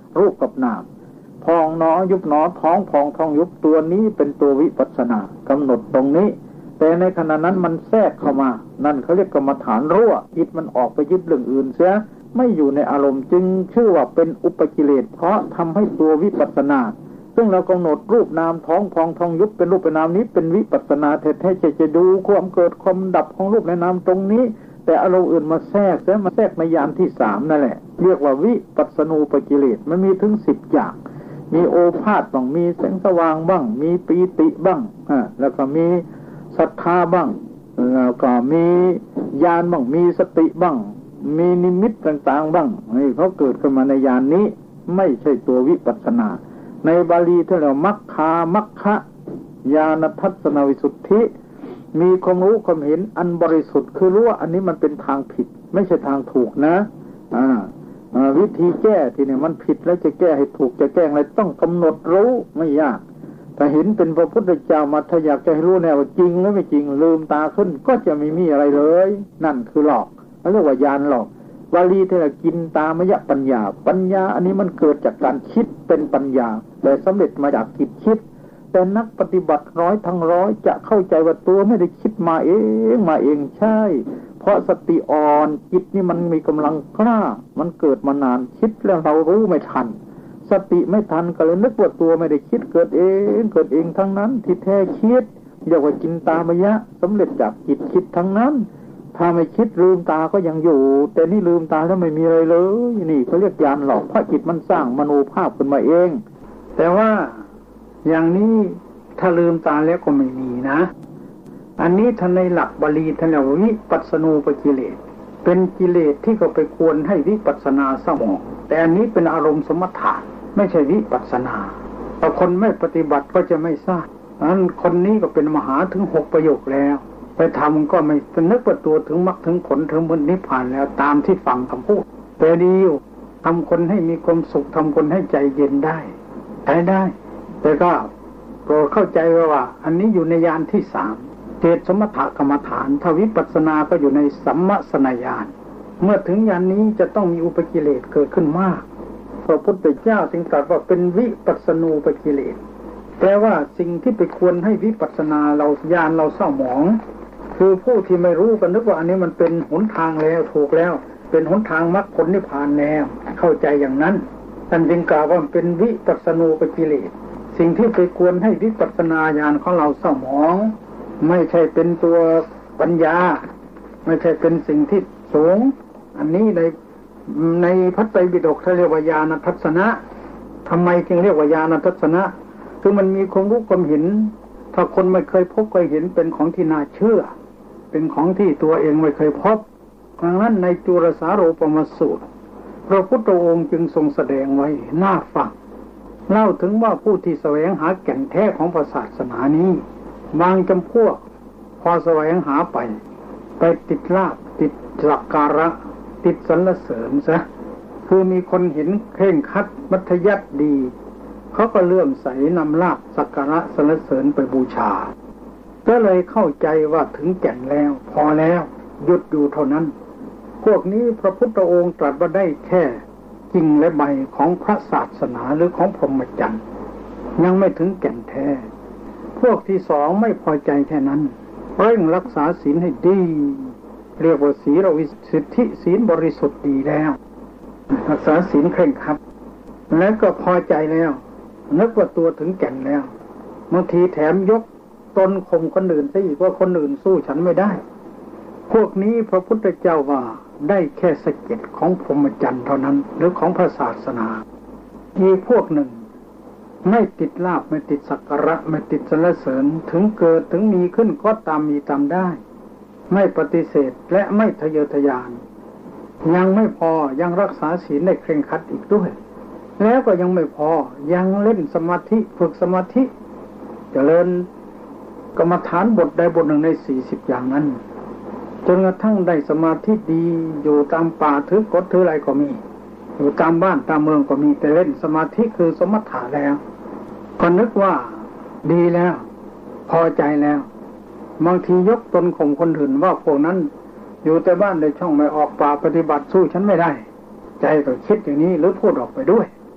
รูปกับนามพองหนอยุบหนอท้องพองท้องยุบตัวนี้เป็นตัววิปัสสนากำหนดตรงนี้แต่ในขณะนั้นมันแทรกเข้ามานั่นเขาเรียกกรรมฐานรั่วจิตมันออกไปยึดเรื่องอื่นเสียไม่อยู่ในอารมณ์จึงชื่อว่าเป็นอุปกิเลสเพราะทำให้ตัววิปัสสนาซึ่งเรากำหนดรูปนามท้องพองท้องยุบเป็นรูปเป็นนามนี้เป็นวิปัสสนาแท้ๆจะดูความเกิดความดับของรูปในนามตรงนี้แต่อารมณ์อื่นมาแทรกเสียมาแทรกในยานที่3นั่นแหละเรียกว่าวิปัสสนูปกิเลสมันมีถึง10อย่างมีโอภาสบ้างมีแสงสว่างบ้างมีปีติบ้างแล้วก็มีศรัทธาบ้างแล้วก็มีญาณบ้างมีสติบ้างมีนิมิตต่างๆบ้างนี่เขาเกิดขึ้นมาในญาณนี้ไม่ใช่ตัววิปัสสนาในบาลีที่เรียกมัคคามัคคะญาณทัศนวิสุทธิมีความรู้ความเห็นอันบริสุทธิ์คือรู้ว่าอันนี้มันเป็นทางผิดไม่ใช่ทางถูกนะวิธีแก้ที่เนี่ยมันผิดแล้วจะแก้ให้ถูกจะแก้อะไรต้องกำหนดรู้ไม่ยากแต่เห็นเป็นพระพุทธเจ้ามาถ้าอยากจะให้รู้แน่ว่าจริงหรือไม่จริงลืมตาขึ้นก็จะไม่มีอะไรเลยนั่นคือหลอกเรียกว่าญาณหลอกวาลีที่เรากินตามยะปัญญาปัญญาอันนี้มันเกิดจากการคิดเป็นปัญญาแต่สำเร็จมาจากจิตคิดแต่นักปฏิบัติ100 ทั้ง 100จะเข้าใจว่าตัวไม่ได้คิดมาเองใช่เพราะสติอ่อนจิตนี่มันมีกำลังกล้ามันเกิดมานานคิดแล้วเรารู้ไม่ทันสติไม่ทันก็เลยนึกว่าตัวไม่ได้คิดเกิดเองทั้งนั้นที่แท้คิดเรียกว่ากินตามยะสำเร็จจากจิตคิดทั้งนั้นถ้าไม่คิดลืมตาก็ยังอยู่แต่นี่ลืมตาแล้วไม่มีอะไรเลยนี่เขาเรียกญาณหลอกเพราะจิตมันสร้างมโนภาพขึ้นมาเองแต่ว่าอย่างนี้ถ้าลืมตาแล้วก็ไม่มีนะอันนี้ท่านในหลักบาลีท่านเรียกว่าวิปัสสนูปกิเลสเป็นกิเลสที่เขาไปควรให้วิปัสสนาสมองแต่อันนี้เป็นอารมณ์สมถะไม่ใช่วิปัสสนาแต่คนไม่ปฏิบัติก็จะไม่ทราบนั้นคนนี้ก็เป็นมหาถึง6 ประโยคแล้วไปทำก็ไม่นึกว่าตัวถึงมรรคถึงผลถึงนิพพานแล้วตามที่ฟังคำพูดแต่ดีอยู่ทำคนให้มีความสุขทำคนให้ใจเย็นได้ใช้ได้แต่ก็โปรดเข้าใจว่าอันนี้อยู่ในญาณที่3เจตสมถกรรมฐานทวิปัสสนาก็อยู่ในสัมมสนญาณเมื่อถึงญาณนี้จะต้องมีอุปกิเลสเกิดขึ้นมากพระพุทธเจ้าจึงตรัสว่าเป็นวิปัสสนูปกิเลสแปลว่าสิ่งที่ไปควรให้วิปัสสนาเราญาณเราเศร้าหมองคือผู้ที่ไม่รู้กันนึกว่าอันนี้มันเป็นหนทางแล้วถูกแล้วเป็นหนทางมรรคผลนิพพานแล้วเข้าใจอย่างนั้นท่านจึงกล่าวว่าเป็นวิปัสสนูปกิเลสสิ่งที่ไปควรให้วิปัสสนาญาณของเราเศร้าหมองไม่ใช่เป็นตัวปัญญาไม่ใช่เป็นสิ่งที่สูงอันนี้ในพระไตรปิฎกท่านเรียกว่าญาณทัศนะทำไมจึงเรียกว่าญาณทัศนะคือมันมีความรู้ความเห็นถ้าคนไม่เคยพบเคยเห็นเป็นของที่น่าเชื่อเป็นของที่ตัวเองไม่เคยพบดังนั้นในจุลสาโรปมสูตรพระพุทธองค์จึงทรงแสดงไว้น่าฟังเล่าถึงว่าผู้ที่แสวงหาแก่นแท้ของศาสนานี้บางจำพวกพอแสวงหาไปติดลาภติดสักการะติดสรรเสริญซะคือมีคนเห็นเคร่งครัดมัธยัสถ์ดีเขาก็เลื่อมใสนำลาภสักการะสรรเสริญไปบูชาก็เลยเข้าใจว่าถึงแก่นแล้วพอแล้วหยุดอยู่เท่านั้นพวกนี้พระพุทธองค์ตรัสว่าได้แค่กิ่งและใบของพระศาสนาหรือของพรหมจรรย์ยังไม่ถึงแก่นแท้พวกที่2ไม่พอใจแค่นั้นเร่งรักษาศีลให้ดีเรียกว่าศีลวิสุทธิศีลบริสุทธิ์ดีแล้วรักษาศีลเคร่งครัดแล้วก็พอใจแล้วนึกว่าตัวถึงแก่นแล้วบางทีแถมยกตนข่มคนอื่นซะอีกว่าคนอื่นสู้ฉันไม่ได้พวกนี้พระพุทธเจ้าว่าได้แค่สะเก็ดของพรหมจรรย์เท่านั้นหรือของพระศาสนาอีกพวกหนึ่งไม่ติดลาภไม่ติดสักการะไม่ติดสรรเสริญถึงเกิดถึงมีขึ้นก็ตามมีตามได้ไม่ปฏิเสธและไม่ทะเยอทะยานยังไม่พอยังรักษาศีลได้เคร่งครัดอีกด้วยแล้วก็ยังไม่พอยังเล่นสมาธิฝึกสมาธิเจริญกรรมฐานบทใดบทหนึ่งใน40อย่างนั้นจนกระทั่งได้สมาธิดีอยู่ตามป่าถือกฎถืออะไรก็มีอยู่ตามบ้านตามเมืองก็มีแต่เล่นสมาธิคือสมถะแล้วก็นึกว่าดีแล้วพอใจแล้วบางทียกตนข่มคนอื่นว่าพวกนั้นอยู่แต่บ้านในช่องไม่ออกป่าปฏิบัติสู้ฉันไม่ได้ใจก็คิดอย่างนี้หรือพูดออกไปด้วย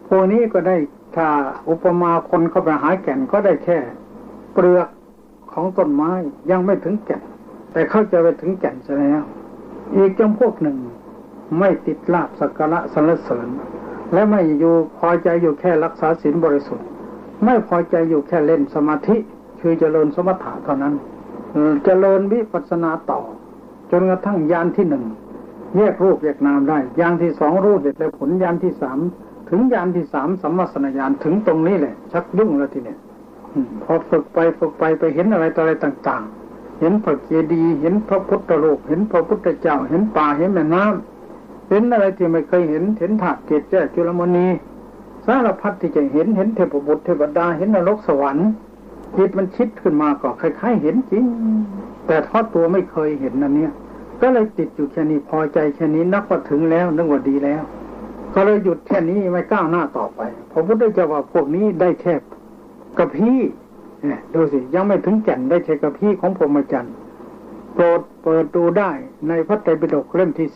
พวกนี้ก็ได้ถ้าอุปมาคนเข้าไปหาแก่นก็ได้แค่เปลือกของต้นไม้ยังไม่ถึงแก่นแต่เข้าใจไปถึงแก่นซะแล้วอีกจำพวกหนึ่งไม่ติดลาภสักการะสรรเสริญและไม่อยู่พอใจอยู่แค่รักษาศีลบริสุทธิ์ไม่พอใจอยู่แค่เล่นสมาธิคือเจริญสมถะเท่านั้นเจริญวิปัสสนาต่อจนกระทั่งญาณที่หนึ่งแยกรูปแยกนามได้ญาณที่สองรู้เหตุและผลญาณที่สามถึงญาณที่สามสัมมาสัญญาณถึงตรงนี้แหละชักยุ่งแล้วทีเนี้ยพอฝึกไปไปเห็นอะไรต่ออะไรต่างๆเห็นพระเจดีย์เห็นพระพุทธรูปเห็นพระพุทธเจ้าเห็นป่าเห็นแม่น้ำเห็นอะไรที่ไม่เคยเห็นถาดเกศแจ้จุลมณีสารพัดที่จะเห็นเทพบุตรเทวดาเห็นนรกสวรรค์จิตมันคิดขึ้นมาก็คล้ายๆเห็นจริงแต่ทอดตัวไม่เคยเห็นนั่นเนี่ยก็เลยติดอยู่แค่นี้พอใจแค่นี้นับว่าถึงแล้วนึกว่าดีแล้วก็เลยหยุดแค่นี้ไม่ก้าวหน้าต่อไปพระพุทธเจ้าว่าพวกนี้ได้แค่กระพี้ดูสิยังไม่ถึงแก่นได้แค่กระพี้ของพรหมจรรย์โปรดเปิดดูได้ในพระไตรปิฎกเล่มที่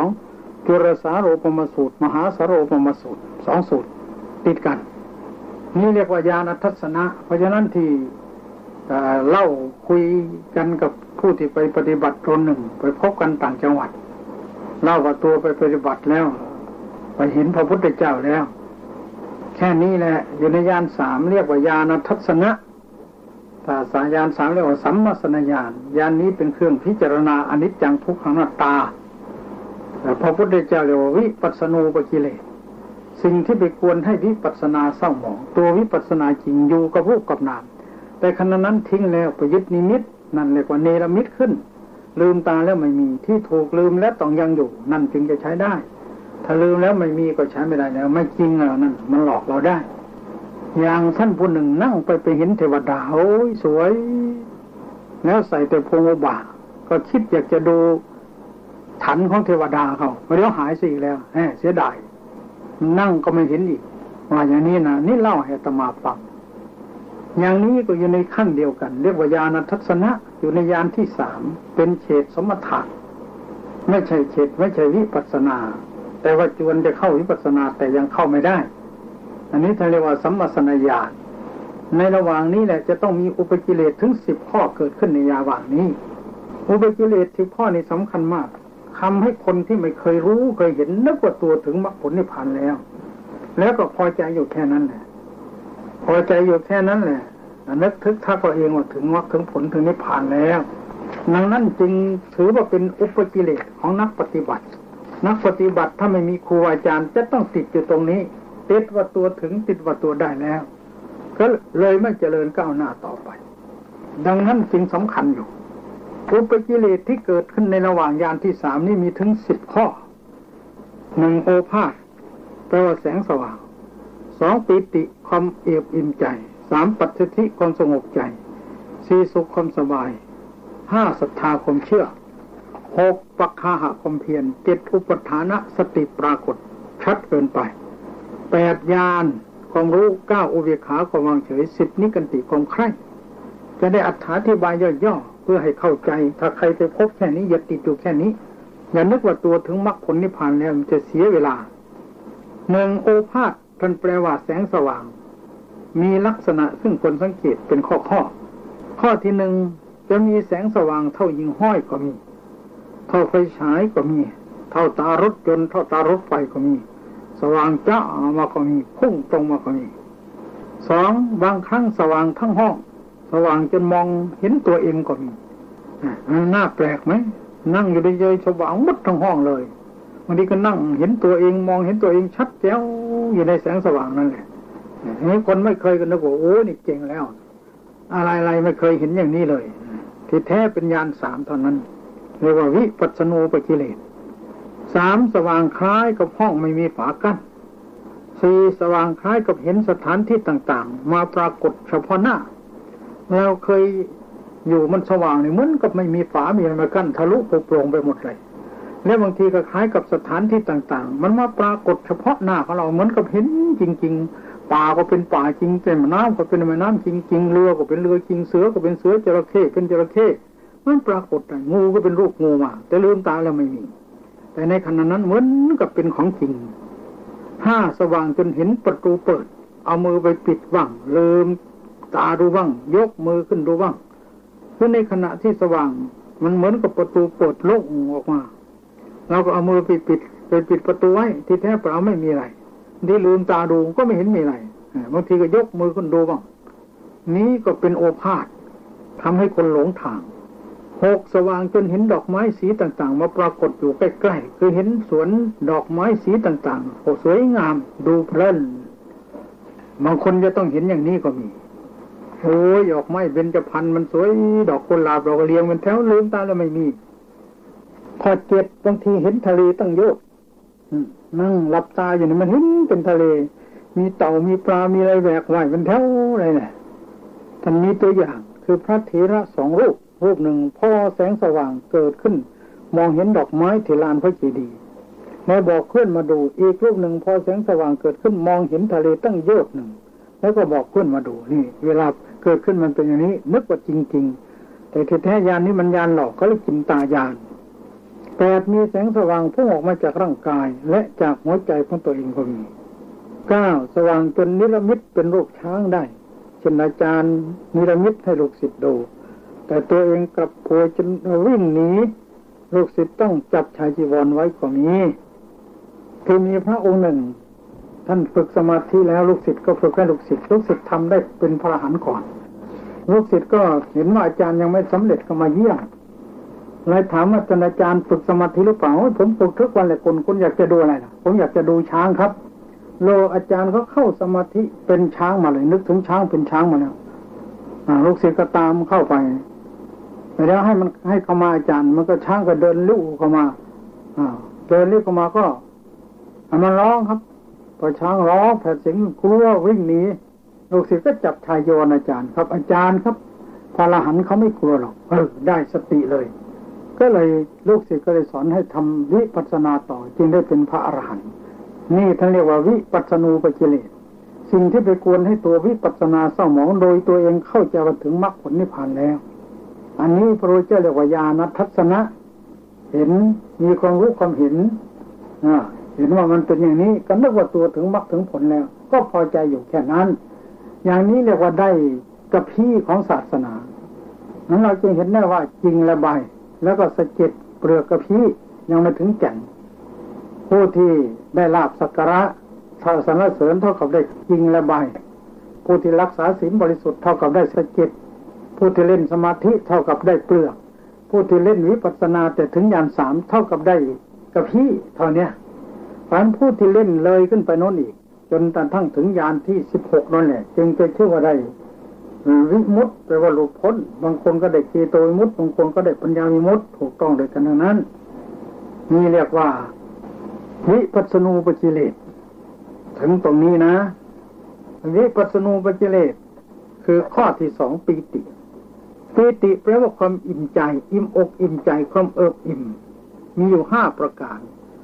12จุลสาโรปมสูตรมหาสาโรปมสูตร2สูตรติดกันนี่เรียกว่าญาณทัศนะเพราะฉะนั้นที่เล่าคุยกันกับผู้ที่ไปปฏิบัติคนหนึ่งไปพบกันต่างจังหวัดเล่าว่าตัวไปปฏิบัติแล้วไปเห็นพระพุทธเจ้าแล้วแค่นี้แหละอยู่ในญาณ3เรียกว่าญาณทัศนะถ้าสายญาณ3เรียกว่าสัมมาสัญญาณญาณนี้เป็นเครื่องพิจารณาอนิจจังทุกขังอนัตตาพระพุทธเจ้าเรียกว่าวิปัสสนูปกิเลสสิ่งที่ไปกวนให้วิปัสสนาเศร้าหมองตัววิปัสสนาจริงอยู่กับรูปกับนามแต่ขณะนั้นทิ้งแล้วไปยึดนิมิตนั่นเรียกว่าเนรมิตขึ้นลืมตาแล้วไม่มีที่ถูกลืมและต้องยังอยู่นั่นจึงจะใช้ได้ถ้าลืมแล้วไม่มีก็ใช้ไม่ได้แล้วไม่จริงแล้วนั่นมันหลอกเราได้อย่างท่านผู้หนึ่งนั่งไปเห็นเทวดาโอ้ยสวยแล้วใส่แต่พวงอุบาทก็คิดอยากจะดูฉันของเทวดาเขาเดี๋ยวหายสิแล้วเสียดายนั่งก็ไม่เห็นอีกว่าอย่างนี้นะนี่เล่าให้อาตมาฟังอย่างนี้ก็อยู่ในขั้นเดียวกันเรียกว่าญาณทัศนะอยู่ในญาณที่3เป็นเฉดสมถะไม่ใช่เฉดไม่ใช่วิปัสสนาแต่ว่าจวนจะเข้าวิปัสสนาแต่ยังเข้าไม่ได้อันนี้เรียกว่าสัมมาสัญญาณในระหว่างนี้แหละจะต้องมีอุปกิเลสถึง10ข้อเกิดขึ้นในระหว่างนี้อุปกิเลส10ข้อนี้สำคัญมากทำให้คนที่ไม่เคยรู้เคยเห็นนึกว่าตัวถึงมรรคผลนิพพานแล้วก็พอใจอยู่แค่นั้นแหละพอใจอยู่แค่นั้นแหละนึกทึกทักตัวเองว่าถึงมรรคถึงผลถึงนิพพานแล้วดังนั้นจึงถือว่าเป็นอุปกิเลสของนักปฏิบัติถ้าไม่มีครูอาจารย์จะต้องติดอยู่ตรงนี้ติดว่าตัวถึงติดว่าตัวได้แล้วก็เลยไม่เจริญก้าวหน้าต่อไปดังนั้นจึงสำคัญอยู่อุปกิเลสที่เกิดขึ้นในระหว่างญาณที่3นี่มีถึง10ข้อ1โอภาสแปลว่าแสงสว่าง2ปิติความเอิบอิ่มใจ3ปัสสัทธิความสงบใจ4สุขความสบาย5ศรัทธาความเชื่อ6ปักขหะความเพียร7อุปทานสติปรากฏชัดเกินไป8ญาณความรู้9อุเบกขาความวางเฉย10นิกันติความใคร่จะได้อธิบายย่อๆเพื่อให้เข้าใจถ้าใครไปพบแค่นี้อย่าติดอยู่แค่นี้อย่านึกว่าตัวถึงมรรคผลนิพพานแล้วมันจะเสียเวลา1โอภาสท่านแปลว่าแสงสว่างมีลักษณะซึ่งคนสังเกตเป็นข้อที่1จะมีแสงสว่างเท่ายิงห้อยก็มีเท่าไฟฉายก็มีเท่าตารถยนต์เท่าตารถไฟก็มีสว่างจ้ามาก็มีพุ่งตรงมาก็มี2บางครั้งสว่างทั้งห้องสว่างจนมองเห็นตัวเองก็มีน่าแปลกไหมนั่งอยู่เฉยๆสว่างหมดทั้งห้องเลยบางทีก็นั่งเห็นตัวเองมองเห็นตัวเองชัดแจ๋วอยู่ในแสงสว่างนั่นแหละนี่คนไม่เคยกันนึกว่าโอ้นี่เก่งแล้วอะไรๆไม่เคยเห็นอย่างนี้เลยที่แท้เป็นญาณ3เท่านั้นเรียกว่าวิปัสสนูปกิเลส3สว่างคล้ายกับห้องไม่มีฝากั้น4สว่างคล้ายกับเห็นสถานที่ต่างๆมาปรากฏเฉพาะหน้าเราเคยอยู่มันสว่างนี่เหมือนกับไม่มีฝามีอะไรมากั้นทะลุโปร่งไปหมดเลยและบางทีก็คล้ายกับสถานที่ต่างๆมันมาปรากฏเฉพาะหน้าของเราเหมือนกับเห็นจริงๆป่าก็เป็นป่าจริงแม่น้ำก็เป็นแม่น้ำจริงๆเรือก็เป็นเรือจริงเสือก็เป็นเสือจระเข้เป็นจระเข้มันปรากฏงูก็เป็นรูปงูมาแต่ลืมตาแล้วไม่มีแต่ในขณะนั้นเหมือนกับเป็นของจริง 5สว่างจนเห็นประตูเปิดเอามือไปปิดบ้างลืมตาดูบ้างยกมือขึ้นดูบ้างคือในขณะที่สว่างมันเหมือนกับประตูเปิดโล่งออกมาเราก็เอามือไปปิดประตูไว้ที่แท้เปล่าไม่มีอะไรที่ลืมตาดูก็ไม่เห็นมีอะไรบางทีก็ยกมือขึ้นดูบ้างนี้ก็เป็นโอภาสทำให้คนหลงทาง6สว่างจนเห็นดอกไม้สีต่างๆมาปรากฏอยู่ใกล้ๆคือเห็นสวนดอกไม้สีต่างๆโอ้สวยงามดูเพลินบางคนจะต้องเห็นอย่างนี้ก็มีโอ้ยดอกไม้เบญจพรรณมันสวยดอกกุหลาบดอกเรียงเป็นแถวลืมตาแล้วไม่มีข้อ7บางทีเห็นทะเลตั้งเยอะนั่งหลับตาอยู่นี่มันเห็นเป็นทะเลมีเต่ามีปลามีอะไรแหวกว่ายเป็นแถวอะไรเนี่ยท่านมีตัวอย่างคือพระเถระ2รูปหนึ่งพอแสงสว่างเกิดขึ้นมองเห็นดอกไม้ที่ลานพระเจดีย์แล้วบอกเพื่อนมาดูอีกรูปหนึ่งพอแสงสว่างเกิดขึ้นมองเห็นทะเลตั้งโยชน์หนึ่งแล้วก็บอกเพื่อนมาดูนี่เวลาเกิดขึ้นมันเป็นอย่างนี้นึกว่าจริงๆแต่ที่แท้ยานนี้มันยานหลอกเขาเรียกจินตายาน8มีแสงสว่างพุ่งออกมาจากร่างกายและจากหัวใจของตัวเองก็มี9สว่างจนนิรมิตเป็นรูปช้างได้เช่นอาจารย์นิรมิตให้ลูกศิษย์ดูแต่ตัวเองกลับโผล่จนวิ่งหนีลูกศิษย์ต้องจับชายจีวรไว้ก็มีคือมีพระองค์หนึ่งท่านฝึกสมาธิแล้วลูกศิษย์ก็ฝึกให้ลูกศิษย์ทำได้เป็นพระอรหันต์ก่อนลูกศิษย์ก็เห็นว่าอาจารย์ยังไม่สำเร็จก็มาเยี่ยมเลยถามว่าอาจารย์ฝึกสมาธิหรือเปล่าผมฝึกทุกวันเลยคุณอยากจะดูอะไรนะผมอยากจะดูช้างครับอาจารย์เขาเข้าสมาธิเป็นช้างมาเลยนึกถึงช้างเป็นช้างมาแล้วลูกศิษย์ก็ตามเข้าไปแล้วให้เข้ามาอาจารย์มันก็ช้างก็เดินลิ้วเข้ามาเดินลิ้วเข้ามาก็มันร้องครับพอช้างร้องแผดเสียงกลัววิ่งหนีลูกศิษย์ก็จับชายโยนอาจารย์ครับอาจารย์ครับพระอรหันต์เขาไม่กลัวหรอกได้สติเลยก็เลยลูกศิษย์ก็เลยสอนให้ทำวิปัสสนาต่อจึงได้เป็นพระอรหันต์นี่ท่านเรียกว่าวิปัสสนูปกิเลสสิ่งที่ไปกวนให้ตัววิปัสสนาเศร้าหมองโดยตัวเองเข้าใจว่าถึงมรรคผลนิพพานแล้วอันนี้พระพุทธเจ้าเรียกว่าญาณทัศนะเห็นมีความรู้ความเห็นเห็นว่ามันเป็นอย่างนี้ก็นึกว่าตัวถึงมรรคถึงผลแล้วก็พอใจอยู่แค่นั้นอย่างนี้เรียกว่าได้กระพี้ของศาสนานั้นเราจึงเห็นได้ว่าจริงและใบแล้วก็สะเก็ดเปลือกกระพี้ยังไม่ถึงแก่นผู้ที่ได้ลาภสักการะเท่าสรรเสริญเท่ากับได้จริงและใบผู้ที่รักษาศีลบริสุทธิ์เท่ากับได้สะเก็ดผู้ที่เล่นสมาธิเท่ากับได้เปลือกผู้ที่เล่นวิปัสสนาแต่ถึงญาณ3เท่ากับได้กระพี้เท่านี้ฝันผู้ที่เล่นเลยขึ้นไปโน้นอีกจนกระทั่งถึงญาณที่16นั่นแหละจึงจะชื่อว่าได้วิมุตติแปลว่าหลุดพ้นบางคนก็ได้เจโตวิมุตติบางคนก็ได้ปัญญาวิมุตติถูกต้องโดยกันทั้งนั้นนี่เรียกว่าวิปัสสนูปกิเลสถึงตรงนี้นะวิปัสสนูปกิเลสคือข้อที่2ปีติแปลว่าความอิ่มใจอิ่มอกอิ่มใจความเอิบอิ่มมีอยู่5ประการ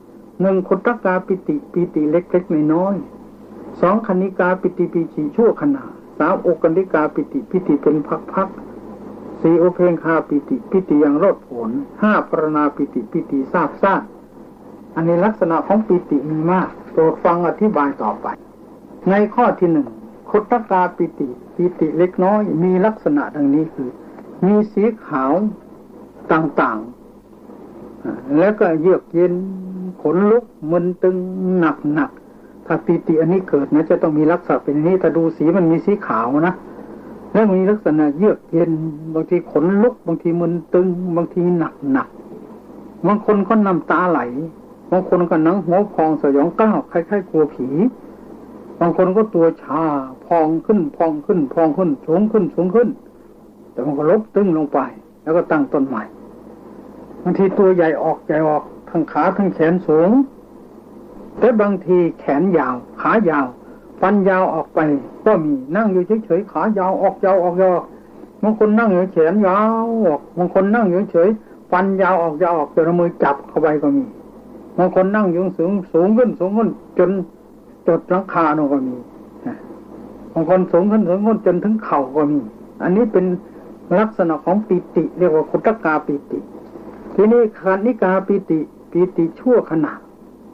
1ขุตตกาปิติเล็กๆน้อยๆ2คณิกาปิติชั่วขณะ3อกนิกาปิติเป็นพักๆ4โอเพงคาปิติอย่างรอดผล5ปรณาปิติทราบซ่านอันนี้ลักษณะของปิติมีมากโปรดฟังอธิบายต่อไปในข้อที่1ขุตตกาปิติเล็กน้อยมีลักษณะดังนี้คือมีสีขาวต่างๆแล้วก็เยือกเย็นขนลุกมึนตึงหนักถ้าปิติอันนี้เกิดนะจะต้องมีลักษณะเป็นนี้ถ้าดูสีมันมีสีขาวนะแล้วมีลักษณะเยือกเย็นบางทีขนลุกบางทีมึนตึงบางทีหนักบางคนก็น้ำตาไหลบางคนก็หนังหัวพองสยองก้าวคล้ายๆกลัวผีบางคนก็ตัวชาพองขึ้นสูงขึ้นแต่มันก็ลบตึงลงไปแล้วก็ตั้งต้นใหม่บางทีตัวใหญ่ออกทั้งขาทั้งแขนสูงแต่บางทีแขนยาวขายาวฟันยาวออกไปก็มีนั่งอยู่เฉยๆขายาวออกบางคนนั่งอยู่แขนยาวออกบางคนนั่งอยู่เฉยฟันยาวออกจนมือจับเข้าไปก็มีบางคนนั่งอยู่สูงขึ้นจนจดหลังคาโน่นก็มีบางคนสูงขึ้นจนถึงเข่าก็มีอันนี้เป็นลักษณะของปิติเรียกว่าขุตตกาปิติทีนี้คณิกาปิติชั่วขณะ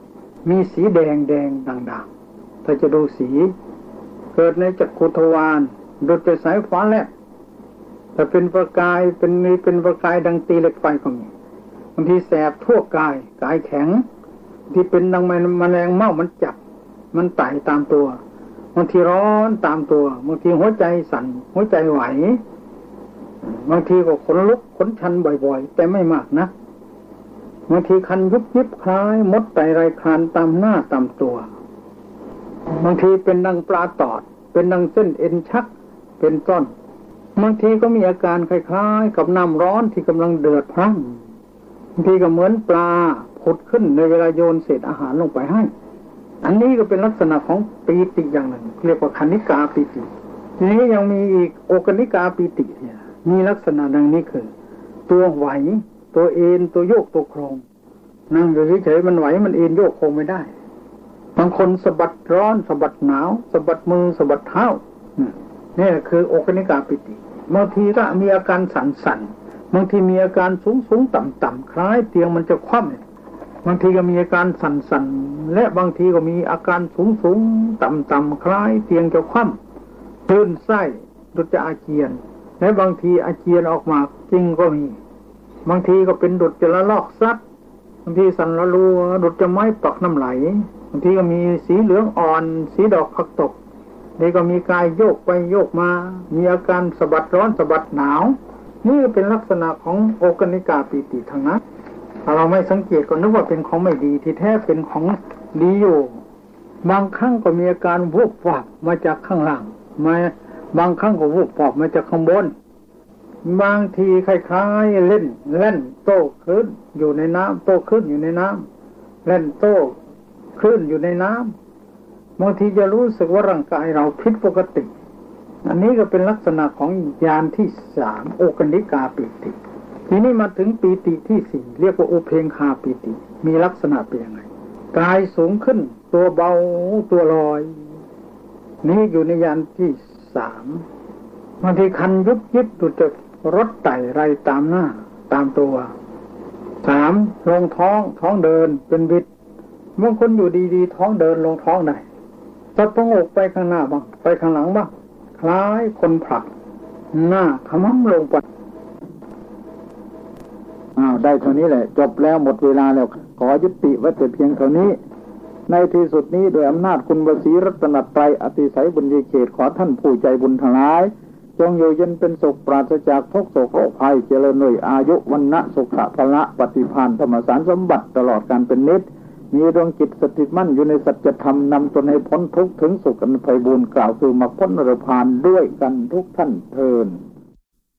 มีสีแดงด่างๆถ้าจะดูสีเกิดในจักขุทวารดุจสายฟ้าแลบแต่เป็นประกายเป็นประกายดังตีเหล็กไฟก็มีบางทีแสบทั่วกายแข็งที่เป็นดังแมลงเม่ามันจับมันไต่ตามตัวบางทีร้อนตามตัวบางทีหัวใจสั่นหัวใจไหวบางทีก็ขนลุกขนชันบ่อยๆแต่ไม่มากนะบางทีคันยุบยิบคล้ายมดไต่ไรคลานตามหน้าตามตัวบางทีเป็นดังปลาตอดเป็นดังเส้นเอ็นชักเป็นต้นบางทีก็มีอาการคล้ายๆกับน้ำร้อนที่กำลังเดือดพรั่งบางทีก็เหมือนปลาผุดขึ้นในเวลาโยนเศษอาหารลงไปให้อันนี้ก็เป็นลักษณะของปีติอย่างหนึ่งเรียกว่าคณิกาปีติทีนี้ยังมีอีกโอกนิกาปีติเนี่ยมีลักษณะดังนี้คือตัวไหวตัวเอ็นตัวโยกตัวโครงนั่งอยู่เฉยๆมันไหวมันเอ็นโยกโครงไม่ได้บางคนสะบัดร้อนสะบัดหนาวสะบัดมือสะบัดเท้านี่คือโอกนิกาปิติบางทีก็มีอาการสั่นๆบางทีมีอาการสูงๆต่ำๆคล้ายเตียงมันจะคว่ำบางทีก็มีอาการสั่นๆและบางทีก็มีอาการสูงๆต่ำๆคล้ายเตียงจะคว่ำคลื่นไส้ดุจจะอาเจียนและบางทีอาเจียนออกมาจริงก็มีบางทีก็เป็นดุจจะละลอกซัดบางทีสั่นละรัวดุจจะไม้ปักน้ำไหลบางทีก็มีสีเหลืองอ่อนสีดอกผักตบนี่ก็มีกายโยกไปโยกมามีอาการสะบัดร้อนสะบัดหนาวนี่เป็นลักษณะของโอกนิกาปีติทั้งนั้นถ้าเราไม่สังเกตก็นึกว่าเป็นของไม่ดีที่แท้เป็นของดีอยู่บางครั้งก็มีอาการวูบวาบมาจากข้างล่างมาบางครั้งก็วูบวาบมาจากข้างบนบางทีคล้ายๆเล่นโต้คลื่นอยู่ในน้ำโต้คลื่นอยู่ในน้ำเล่นโต้คลื่นอยู่ในน้ำบางทีจะรู้สึกว่าร่างกายเราผิดปกติอันนี้ก็เป็นลักษณะของญาณที่3โอกนิกาปีติทีนี้มาถึงปีติที่4เรียกว่าอุเพงคาปีติมีลักษณะเป็นยังไงกายสูงขึ้นตัวเบาตัวลอยนี่อยู่ในญาณที่3บางทีคันยุบยิบดูจะรถไต่ไรตามหน้าตามตัว3ลงท้องเดินเป็นวิตบางคนอยู่ดีๆท้องเดินลงท้องได้สะโพกไปข้างหน้าบ้างไปข้างหลังบ้างคล้ายคนผลักหน้าขมำลงไปได้เท่านี้แหละจบแล้วหมดเวลาแล้วขอยุติไว้แต่เพียงเท่านี้ในที่สุดนี้โดยอำนาจคุณพระศรีรัตนตรัยอติไสยบุญญเขตขอท่านผู้ใจบุญทั้งหลายจงอยู่เย็นเป็นสุขปราศจากทุกโศกโรคภัยเจริญด้วยอายุวรรณะสุขะพละปฏิภาณธรรมสารสมบัติตลอดกาลเป็นนิจมีดวงจิตสถิตมั่นอยู่ในสัจธรรมนำตนให้พ้นทุกข์ถึงสุขอันไพบูลย์กล่าวคือมรรคผลนิพพานด้วยกันทุกท่านเทอญ